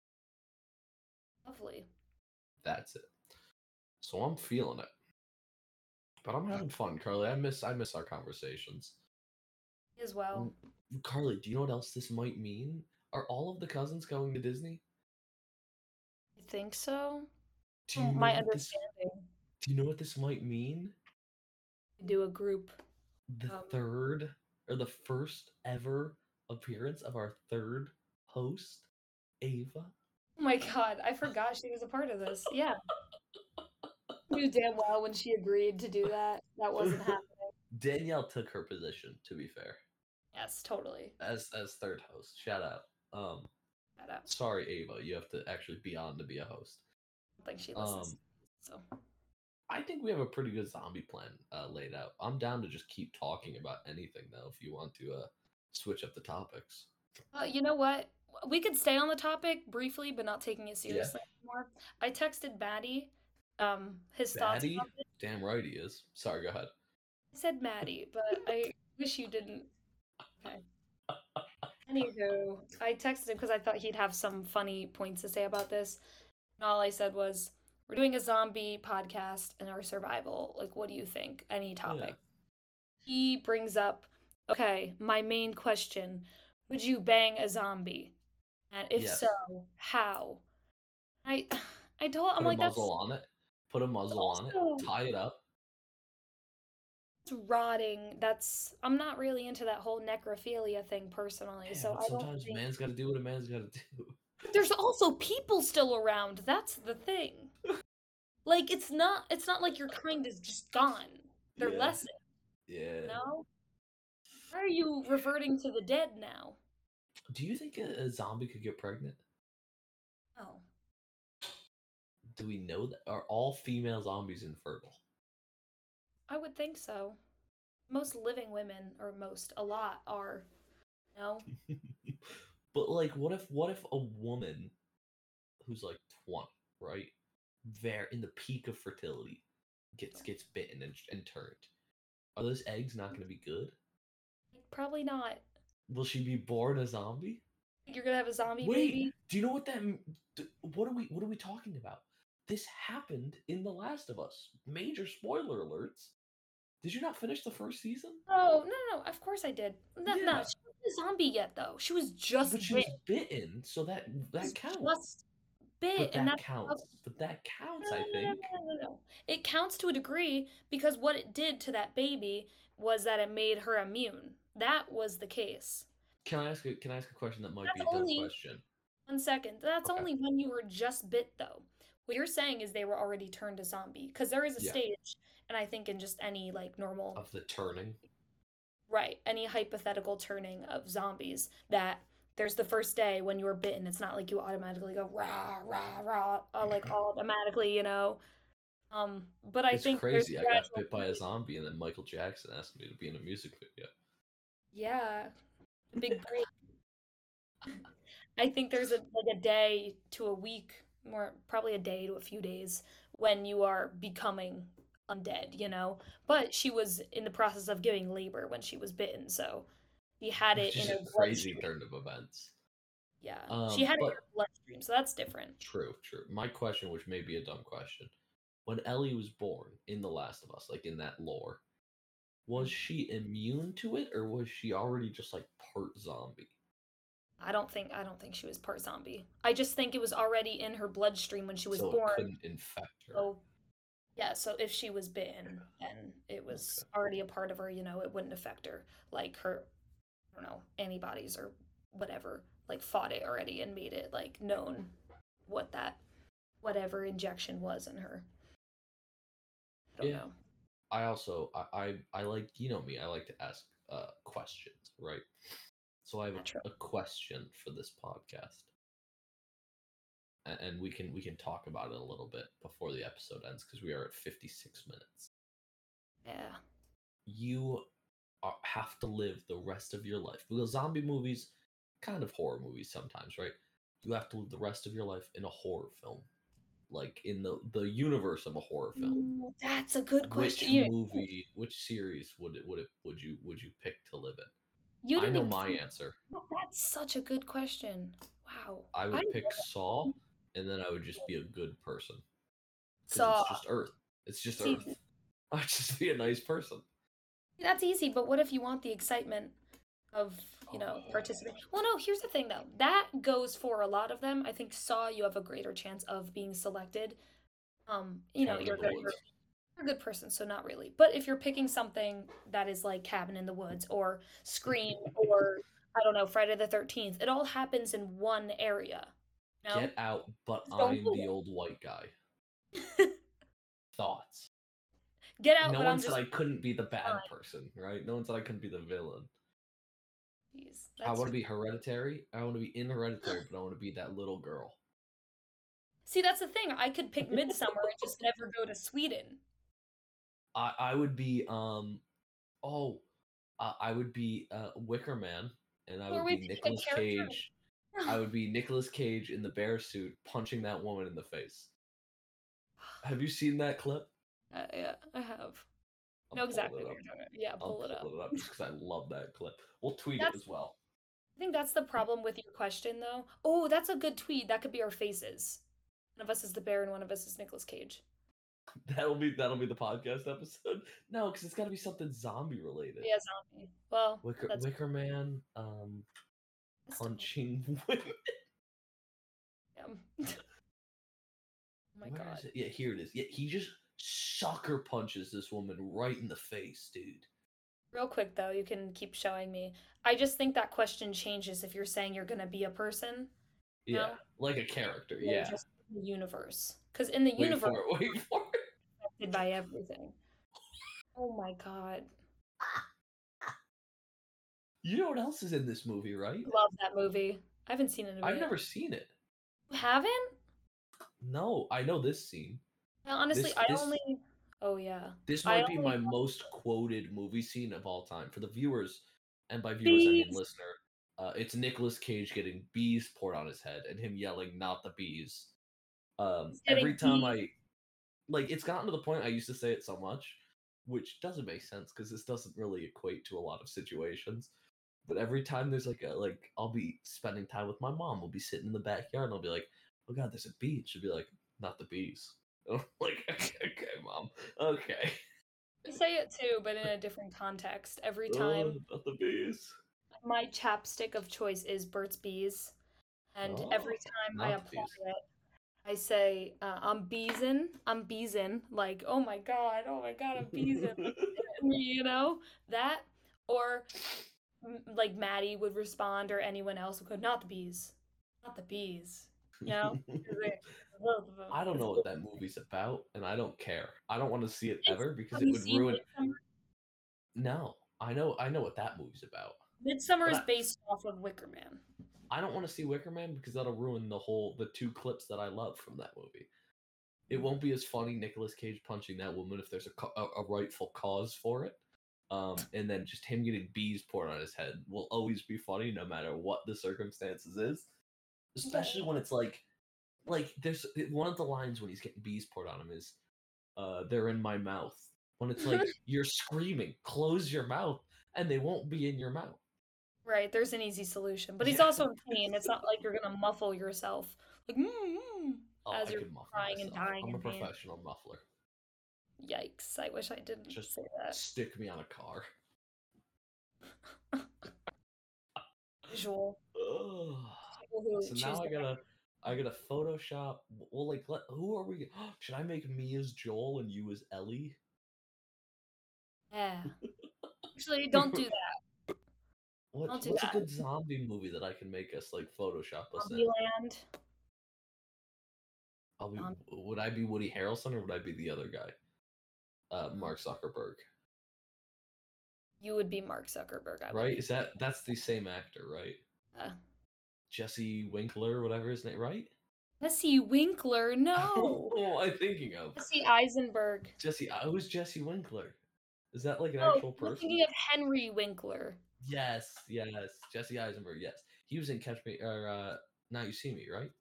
Lovely. That's it. So I'm feeling it. But I'm having fun, Carly. I miss our conversations. As well. Carly, do you know what else this might mean? Are all of the cousins going to Disney? I think so. Do you know My what this, understanding. do you know what this might mean? Do a group. The third or the first ever appearance of our third host, Ava. Oh my god, I forgot she was a part of this. Yeah. Knew damn well when she agreed to do that. That wasn't happening. Danielle took her position, to be fair. Yes, totally. As third host. Shout out. Shout out. Sorry, Ava, you have to actually be on to be a host. I don't think she listens. So I think we have a pretty good zombie plan laid out. I'm down to just keep talking about anything though, if you want to switch up the topics. you know what? We could stay on the topic briefly, but not taking it seriously anymore. I texted Maddie his thoughts Maddie? about it. Damn right he is. Sorry, go ahead. I said Maddie, but I wish you didn't. Okay. Anywho, I texted him because I thought he'd have some funny points to say about this. And all I said was, we're doing a zombie podcast and our survival. Like, what do you think? Any topic. Yeah. He brings up, okay, my main question, would you bang a zombie? And if Yes. so, how? I told I'm Put like, a muzzle on it. Put a muzzle on it. Also- Tie it up. that's rotting. I'm not really into that whole necrophilia thing personally. Yeah, so but I don't sometimes think a man's got to do what a man's got to do. there's also people still around. That's the thing. Like it's not like your kind is just gone. They're Yeah. lessened. Yeah. No? Why are you reverting to the dead now? Do you think a zombie could get pregnant? Oh. Do we know that? Are all female zombies infertile? I would think so. Most living women, or a lot are. No? But like, what if a woman who's like 20, right, there in the peak of fertility, gets bitten and turned? Are those eggs not going to be good? Probably not. Will she be born a zombie? You're gonna have a zombie Wait, baby? do you know what that? What are we talking about? This happened in The Last of Us. Major spoiler alerts. Did you not finish the first season? Oh, no, of course I did. No, Yeah. she wasn't a zombie yet, though. She was just But she was bitten, so that counts. Just bit, But and that that's counts. But that counts, no, I no, no, think. no, no, no, no. It counts to a degree because what it did to that baby was that it made her immune. That was the case. Can I ask a question that might That's be a dumb only question? 1 second. That's Okay. only when you were just bit, though. What you're saying is they were already turned to zombie because there is a Yeah. stage, and I think in just any like normal, Of the turning. right, any hypothetical turning of zombies that there's the first day when you were bitten. It's not like you automatically go rah rah rah, like automatically, you know. But I It's think there's crazy. I got gradual bit by a change. zombie, and then Michael Jackson asked me to be in a music video. Yeah, the big break. I think there's a day to a week, more probably a day to a few days when you are becoming undead, you know. But she was in the process of giving labor when she was bitten, so she had Which it in is a her crazy bloodstream. turn of events. Yeah, she had it in But her bloodstream, so that's different. true. My question, which may be a dumb question, when Ellie was born in The Last of Us, like in that lore, was she immune to it, or was she already just like part zombie? I don't think she was part zombie. I just think it was already in her bloodstream when she was So it born. couldn't infect her. So yeah, so if she was bitten, then it was already a part of her, you know, it wouldn't affect her. Like her, I don't know, antibodies or whatever, like fought it already and made it like known what that whatever injection was in her. I don't know. I also I like, you know me, I like to ask questions, right? So I have a question for this podcast. And we can talk about it a little bit before the episode ends because we are at 56 minutes. Yeah. You have to live the rest of your life, because zombie movies, kind of horror movies sometimes, right? You have to live the rest of your life in a horror film, like in the universe of a horror film. Ooh, that's a good question. Which movie, which series would you pick to live in? You I didn't know even my think- answer. That's such a good question. Wow. I would pick love Saw, and then I would just be a good person. 'Cause Saw. it's just Earth. It's just See, Earth. I'd just be a nice person. That's easy, but what if you want the excitement of, you know, participating? Well, no, here's the thing though. That goes for a lot of them. I think Saw, you have a greater chance of being selected. You know, Cabin you're in the good, Woods. you're a good person, so not really. But if you're picking something that is like Cabin in the Woods or Scream or I don't know, Friday the 13th, it all happens in one area. No? Get Out, but Just don't I'm do the it. old white guy. Thoughts? Get Out, No but one I'm said just I couldn't be the bad fine. person, right? No one said I couldn't be the villain. Jeez, I that's want to be Hereditary. I want to be in Hereditary, but I want to be that little girl. See, that's the thing. I could pick Midsummer and just never go to Sweden. I would be I would be Wicker Man, and I Or would we be pick a Nicolas character. Cage. I would be Nicolas Cage in the bear suit punching that woman in the face. Have you seen that clip? Yeah, I have. I'm Know pulling exactly it what up. you're talking about. Yeah, pull it up. Pull it up just because I love that clip. We'll tweet it That's- as well. I think that's the problem with your question, though. Oh, that's a good tweet. That could be our faces. One of us is the bear and one of us is Nicolas Cage. That'll be the podcast episode. No, because it's got to be something zombie related. Yeah, zombie. Well, that's Wicker Man, that's still- punching women. yeah. Oh my Where god. is it? Yeah, here it is. Yeah, he just sucker punches this woman right in the face, dude. Real quick, though, you can keep showing me. I just think that question changes if you're saying you're going to be a person. Yeah, No? like a character. Or Yeah. just in the universe. Because in the Wait universe, for it. Wait for it. affected by everything. Oh my god. You know what else is in this movie, right? Love that movie. I haven't seen it in a minute. I've never seen it. You haven't? No, I know this scene. Well, honestly, This- Oh yeah. This I might be only my know- most quoted movie scene of all time. For the viewers, and by viewers I mean Bees. listener, it's Nicolas Cage getting bees poured on his head and him yelling, "Not the bees." Every getting time it's gotten to the point I used to say it so much, which doesn't make sense because this doesn't really equate to a lot of situations. But every time there's I'll be spending time with my mom, we'll be sitting in the backyard, and I'll be like, "Oh God, there's a bee." And she'll be like, "Not the bees." And I'm like, okay, mom, okay. I say it too, but in a different context. Every time Not the bees. my chapstick of choice is Burt's Bees, and every time I not the apply bees. it, I say, I'm beezin', like, oh my god, I'm beezin', like, you know, that, or like Maddie would respond, or anyone else would go, not the bees, you know? 'Cause both of them. I don't know what that movie's about, and I don't care. I don't want to see it ever because Have it you would seen ruin. Midsummer? No, I know what that movie's about. Midsummer But is based off of Wicker Man. I don't want to see Wicker Man because that'll ruin the 2 clips that I love from that movie. It won't be as funny Nicolas Cage punching that woman if there's a rightful cause for it. And then just him getting bees poured on his head will always be funny no matter what the circumstances is. Especially when it's like there's one of the lines when he's getting bees poured on him is they're in my mouth. When it's like you're screaming, close your mouth and they won't be in your mouth. Right, there's an easy solution. But he's Yeah. also in pain. It's not like you're gonna muffle yourself like as I you're can muffle crying and myself. dying I'm a in pain. professional muffler. Yikes, I wish I didn't Just say that. stick me on a car. Visual. Ugh. People who So choose now to I gotta Photoshop. Well, like, who are we? Should I make me as Joel and you as Ellie? Yeah. Actually, don't do that. Don't do What's a that. good zombie movie that I can make us like Photoshop us in? Zombieland. Would I be Woody Harrelson or would I be the other guy? Mark Zuckerberg. You would be Mark Zuckerberg, I Right? believe. That's the same actor, right? Uh, Jesse Winkler, whatever his name, right? Jesse Winkler, no. What am I thinking of? Jesse Eisenberg. Who's Jesse Winkler? Is that like an Oh, actual you're person? thinking of Henry Winkler. Yes. Jesse Eisenberg, yes. He was in Catch Me or Now You See Me, right?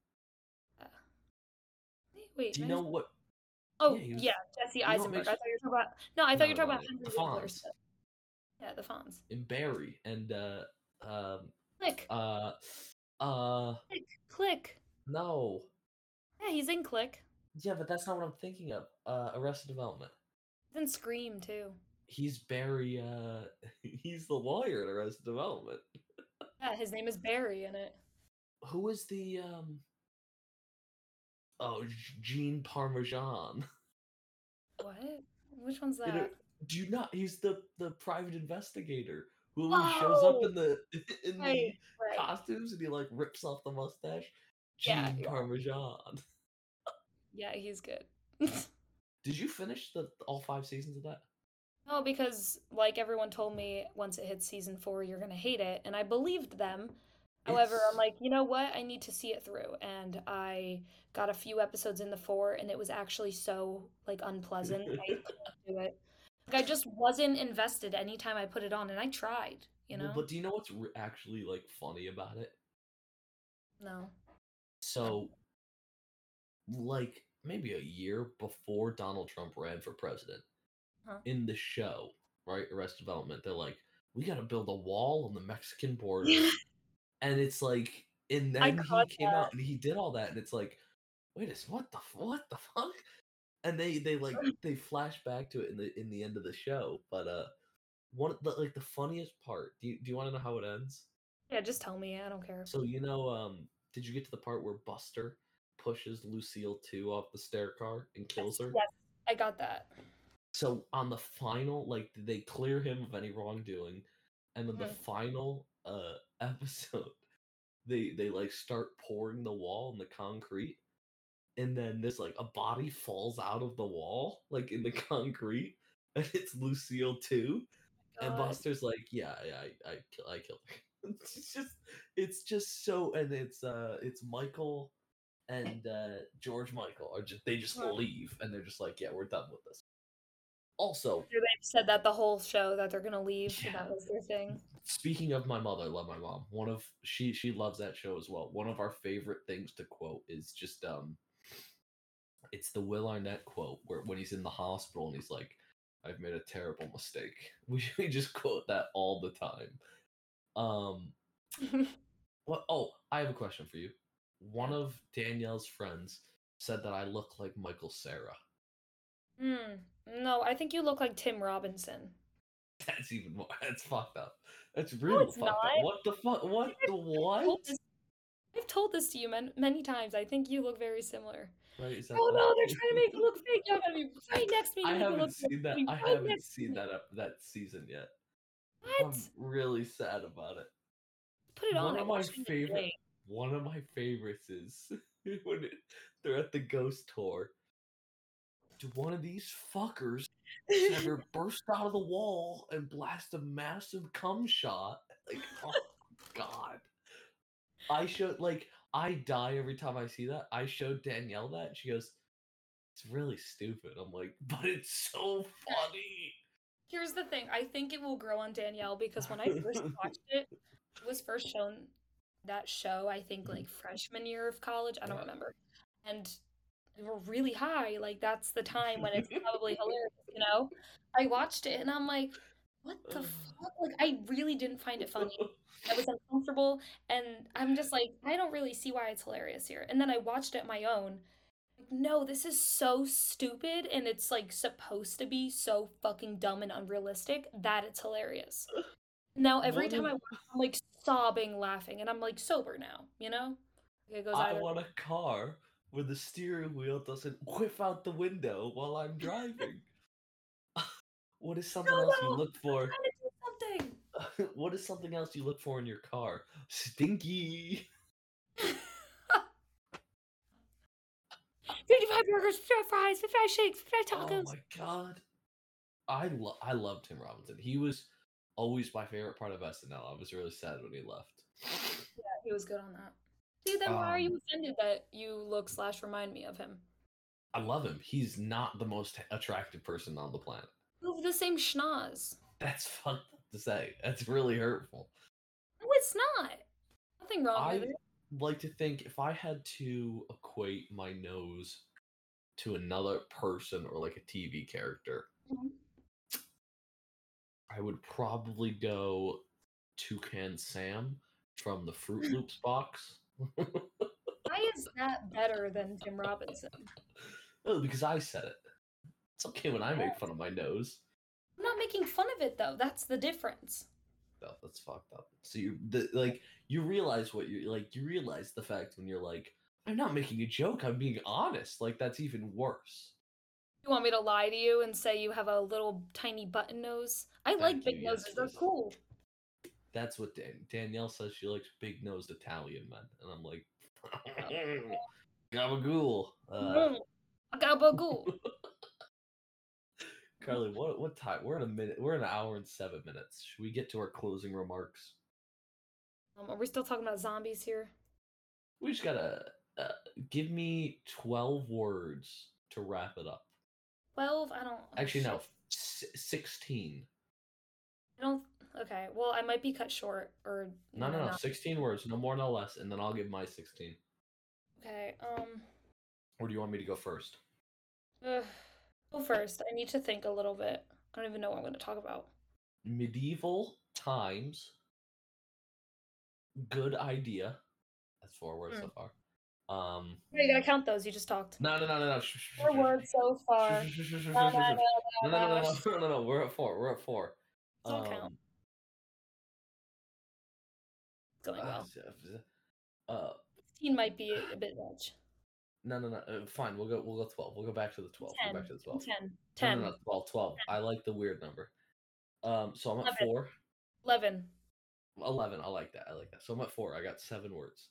Wait, Do you know what? Oh, Yeah, yeah, Jesse know what Eisenberg. makes- I thought you were talking about. No, I thought you were No, talking about no, Henry the Winkler Fonz. stuff. Yeah, the Fonz. In Barry and Click. Click. no. Yeah, he's in Click. Yeah, but that's not what I'm thinking of. Arrested Development. He's in Scream too. He's Barry, he's the lawyer in Arrested Development. Yeah, his name is Barry in it. Who is the Gene Parmesan? What? Which one's You know, that? do you not? He's the private investigator who always shows up Oh! in the Right. costumes and he like rips off the mustache. Yeah, Gene yeah. Parmesan. Yeah, he's good. Did you finish all 5 seasons of that? No, because like everyone told me, once it hits season 4, you're gonna hate it, and I believed them. However, I'm like, you know what? I need to see it through, and I got a few episodes in the 4, and it was actually so like unpleasant. I couldn't do it. Like I just wasn't invested anytime I put it on, and I tried. You know? Well, but do you know what's actually like funny about it? No. So, like maybe a year before Donald Trump ran for president, in the show, right, Arrested Development, they're like, we got to build a wall on the Mexican border, and it's like, and then he came out and he did all that, and it's like, wait a second, what the fuck? And they flash back to it in the end of the show, but the funniest part. Do you want to know how it ends? Yeah, just tell me. I don't care. So did you get to the part where Buster pushes Lucille 2 off the stair car and kills her? Yes, I got that. So on the final, like, they clear him of any wrongdoing, and then the final episode, they like start pouring the wall in the concrete, and then there's like a body falls out of the wall, like in the concrete, and it's Lucille 2, and Buster's like, yeah, I killed her. It's just so, and it's Michael and George Michael they just leave, and they're just like, yeah, we're done with this. Also, they've said that the whole show that they're gonna leave. Yeah. That was their thing. Speaking of my mother, I love my mom. She loves that show as well. One of our favorite things to quote is just it's the Will Arnett quote where when he's in the hospital and he's like, "I've made a terrible mistake." We just quote that all the time. What? Oh, I have a question for you. One of Danielle's friends said that I look like Michael Cera. No, I think you look like Tim Robinson. That's even more. That's fucked up. That's really fucked up. What the fuck? What? I've told this to you many times. I think you look very similar. Right? Is that Oh no, that? they're trying to make it look fake. Y'all gotta be right next to me. I You make it haven't look fake. seen that. Be I right haven't next to seen me. that season yet. What? I'm really sad about it. Put it on. One I of my watched it favorite. today. One of my favorites is when they're at the ghost tour. Do one of these fuckers ever burst out of the wall and blast a massive cum shot? Like, oh god. I die every time I see that. I showed Danielle that, and she goes, "It's really stupid." I'm like, but it's so funny. Here's the thing. I think it will grow on Danielle because when I first watched it, it was first shown that show, I think like freshman year of college. I don't Yeah. remember. And we were really high. Like that's the time when it's probably hilarious, you know? I watched it and I'm like, what the fuck? Like I really didn't find it funny. I was uncomfortable and I'm just like, I don't really see why it's hilarious here. And then I watched it my own. Like, no, this is so stupid and it's like supposed to be so fucking dumb and unrealistic that it's hilarious. Now every What time if- I watch it, I'm like sobbing laughing and I'm like sober now, you know? It goes I either want a car where the steering wheel doesn't whiff out the window while I'm driving. What is something else you no, look for? I'm trying to do something. What is something else you look for in your car? Stinky. 55 burgers, 55 fries, 55 shakes, 55 Oh tacos. my god. I love Tim Robinson. He was always my favorite part of SNL. I was really sad when he left. Yeah, he was good on that. See, then why are you Um, offended that you look / remind me of him? I love him. He's not the most attractive person on the planet. You have the same schnoz. That's fucked up to say. That's really hurtful. No, it's not. Nothing wrong with I it. like to think if I had to equate my nose to another person or like a TV character, Mhm. I would probably go Toucan Sam from the Fruit Loops box. Why is that better than Tim Robinson? Oh, because I said it. It's okay when I make fun of my nose. I'm not making fun of it though. That's the difference. No, that's fucked up. So you you realize what you like. You realize the fact when you're like, I'm not making a joke. I'm being honest. Like that's even worse. You want me to lie to you and say you have a little tiny button nose? I like Thank big you, yes, noses. They're please. cool. That's what Danielle says. She likes big nosed Italian men, and I'm like, gabagool. Gabagool. Carly, what time? We're in a minute. We're in an hour and 7 minutes. Should we get to our closing remarks? Are we still talking about zombies here? We just gotta give me 12 words to wrap it up. 12? I don't. Actually, no, shit. 16. I don't. Okay. Well, I might be cut short or. No, you know, no, no, not. 16 words, no more, no less, and then I'll give my 16. Okay. Or do you want me to go first? Go first. I need to think a little bit. I don't even know what I'm going to talk about. Medieval times. Good idea. That's 4 words so far. You gotta count those. You just talked. No. 4 words so far. No. We're at 4. We're at 4. Don't count. It's going well. 16 might be a bit much. No. Fine. We'll go 12. We'll go back to the 12. 10. Go back to the 12. 10. No, 12. I like the weird number. So I'm at 11. 4. 11. 11. I like that. So I'm at 4. I got 7 words.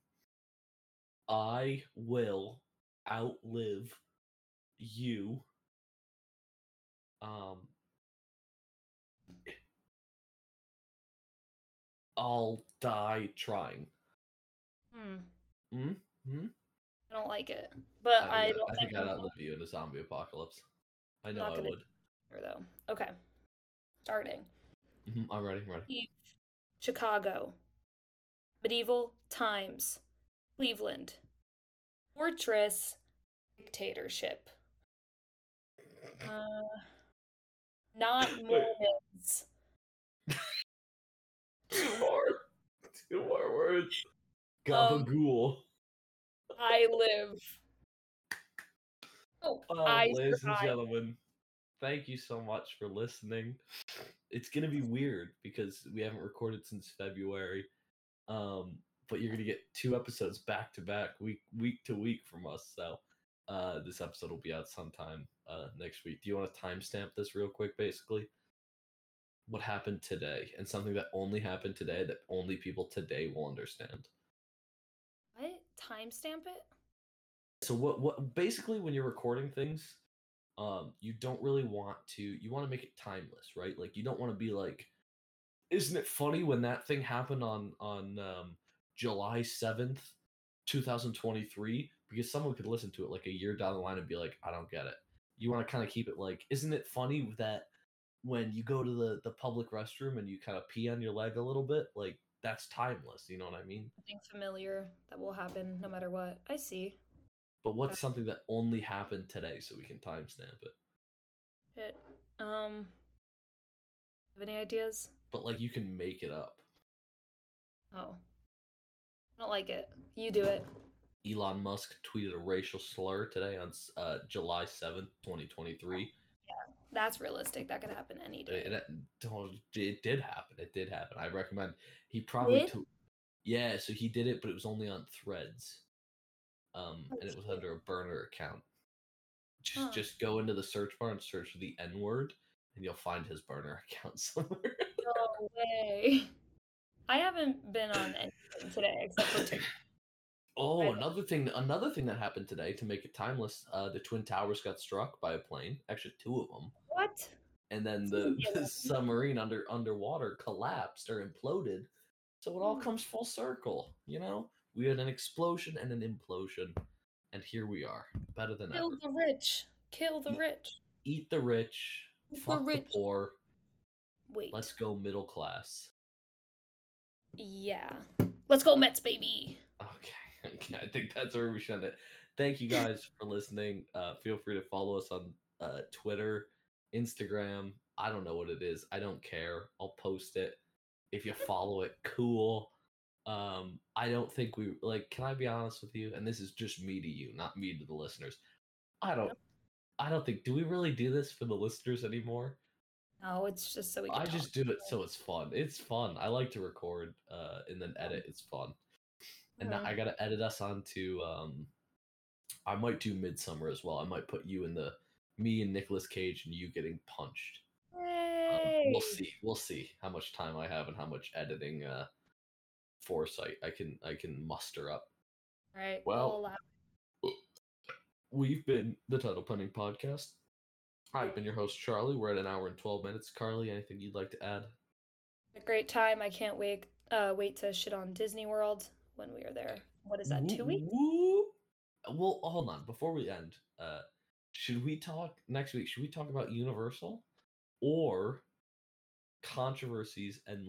I will outlive you. I'll die trying. I don't like it, but I don't I think I'd I'm outlive you in a zombie apocalypse. I know not I gonna would. here, though. Okay. Starting. I'm ready. Chicago. Medieval times. Cleveland. Fortress. Dictatorship. Not Mormons. 2 more words. Gabagool. I live. Oh, I ladies and survive. gentlemen, thank you so much for listening. It's gonna be weird because we haven't recorded since February. but you're gonna get 2 episodes back to back, week to week from us. So this episode will be out sometime next week. Do you want to timestamp this real quick? Basically, what happened today, and something that only happened today that only people today will understand. What? Timestamp it? So what basically when you're recording things, you don't really want to. You want to make it timeless, right? Like you don't want to be like, isn't it funny when that thing happened on July 7th, 2023? Because someone could listen to it like a year down the line and be like, I don't get it. You want to kind of keep it like, isn't it funny that when you go to the public restroom and you kind of pee on your leg a little bit, like that's timeless, you know what I mean? Something familiar that will happen no matter what. I see. But what's something that only happened today so we can timestamp it? Shit. Have any ideas? But like you can make it up. Oh. I don't like it. You do it. Elon Musk tweeted a racial slur today on July 7th, 2023. That's realistic. That could happen any day. It did happen. It did happen. I recommend he probably yeah, so he did it, but it was only on Threads. And it was under a burner account. Just go into the search bar and search for the N-word, and you'll find his burner account somewhere. No way. I haven't been on anything today except for TikTok. Oh, another thing that happened today to make it timeless. The Twin Towers got struck by a plane. Actually, 2 of them. What? And then the submarine underwater collapsed or imploded. So it all comes full circle, you know? We had an explosion and an implosion, and here we are, better than Kill ever. the rich. Kill the rich. Eat the rich. Fuck the poor. Wait. Let's go middle class. Yeah. Let's go Mets, baby. Okay, I think that's where we should end it. Thank you guys for listening. Feel free to follow us on Twitter, Instagram. I don't know what it is. I don't care. I'll post it. If you follow it, cool. I don't think we can I be honest with you? And this is just me to you, not me to the listeners. I don't think, do we really do this for the listeners anymore? No, it's just so we can I talk. just do it so it's fun. It's fun. I like to record and then edit. It's fun. And now I gotta edit us onto I might do Midsummer as well. I might put you in me and Nicolas Cage and you getting punched. Yay! We'll see how much time I have and how much editing foresight I can muster up. All right. Well, we've been the Title Pending Podcast. I've been your host, Charlie. We're at 1 hour and 12 minutes. Carly, anything you'd like to add? A great time. I can't wait to shit on Disney World when we are there. What is that, 2 weeks? Well, hold on. Before we end, should we talk next week? Should we talk about Universal or controversies and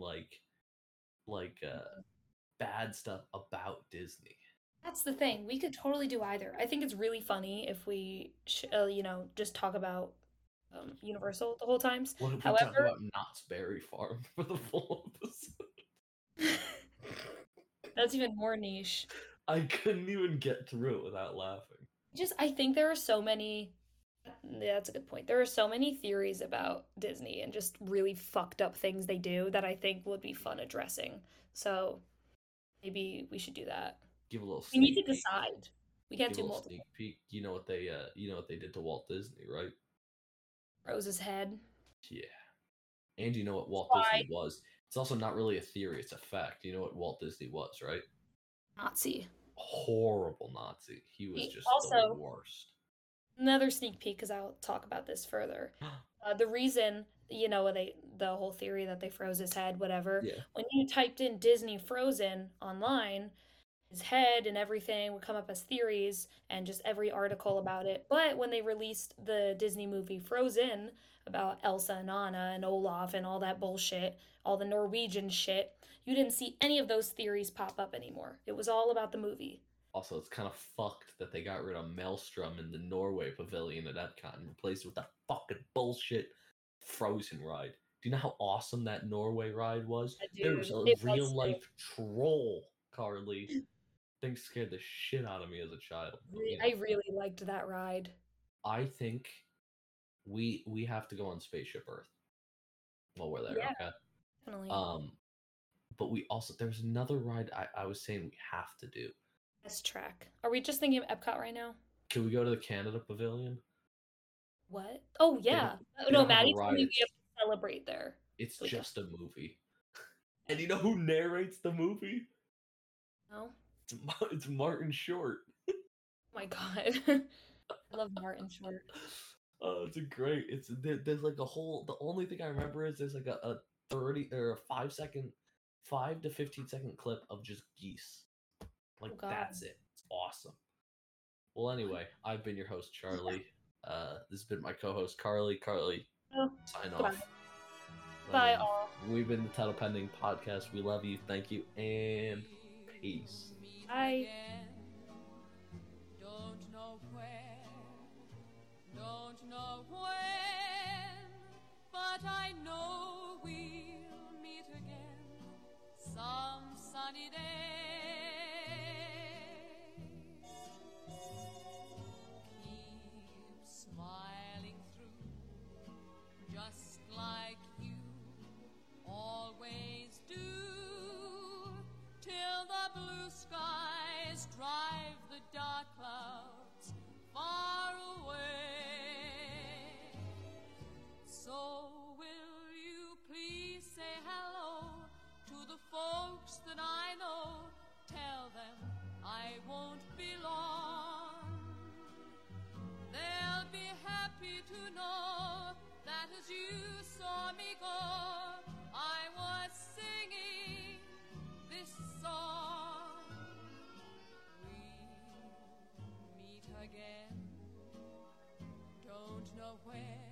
bad stuff about Disney? That's the thing. We could totally do either. I think it's really funny if we, just talk about Universal the whole time. What if we talk about Knott's Berry Farm for the full episode? That's even more niche. I couldn't even get through it without laughing. I think there are so many. Yeah, that's a good point. There are so many theories about Disney and just really fucked up things they do that I think would be fun addressing. So maybe we should do that. Give a little. We need to decide. We can't do multiple. Sneak peek. You know what they did to Walt Disney, right? Rose's head. Yeah. And you know what Walt Disney was? It's also not really a theory, it's a fact. You know what Walt Disney was, right? Nazi. Horrible Nazi. He was just also, the worst. Another sneak peek, because I'll talk about this further. The reason, the whole theory that they froze his head, whatever. Yeah. When you typed in Disney Frozen online, his head and everything would come up as theories and just every article about it. But when they released the Disney movie Frozen about Elsa and Anna and Olaf and all that bullshit, all the Norwegian shit, you didn't see any of those theories pop up anymore. It was all about the movie. Also, it's kind of fucked that they got rid of Maelstrom in the Norway pavilion at Epcot and replaced it with that fucking bullshit Frozen ride. Do you know how awesome that Norway ride was? There was a real-life troll, Carly. Thing scared the shit out of me as a child. I really liked that ride. I think we have to go on Spaceship Earth while we're there. Yeah, okay. Definitely. but we also there's another ride I was saying we have to do. Best track. Are we just thinking of Epcot right now? Can we go to the Canada Pavilion? What? Oh yeah. they No, don't have a Maddie told ride, me we it's- have to celebrate there. It's We can- just a movie. And you know who narrates the movie? No. It's Martin Short. Oh my god. I love Martin Short. Oh, it's great. There's like a whole. The only thing I remember is there's like a 30 or a 5 to 15-second clip of just geese. Like Oh, God. that's it. It's awesome. Well, anyway, I've been your host Charlie. This has been my co-host Carly. Carly, Oh, sign bye. off. Bye all. We've been the Title Pending Podcast. We love you. Thank you and peace. Bye. Don't know where, don't know when, but I know we'll meet again some sunny day. Keep smiling through, just like you always do, till the blue skies drive the dark clouds far away. So will you please say hello to the folks that I know? Tell them I won't be long. They'll be happy to know that as you saw me go, I was singing this song. We'll meet again, don't know where,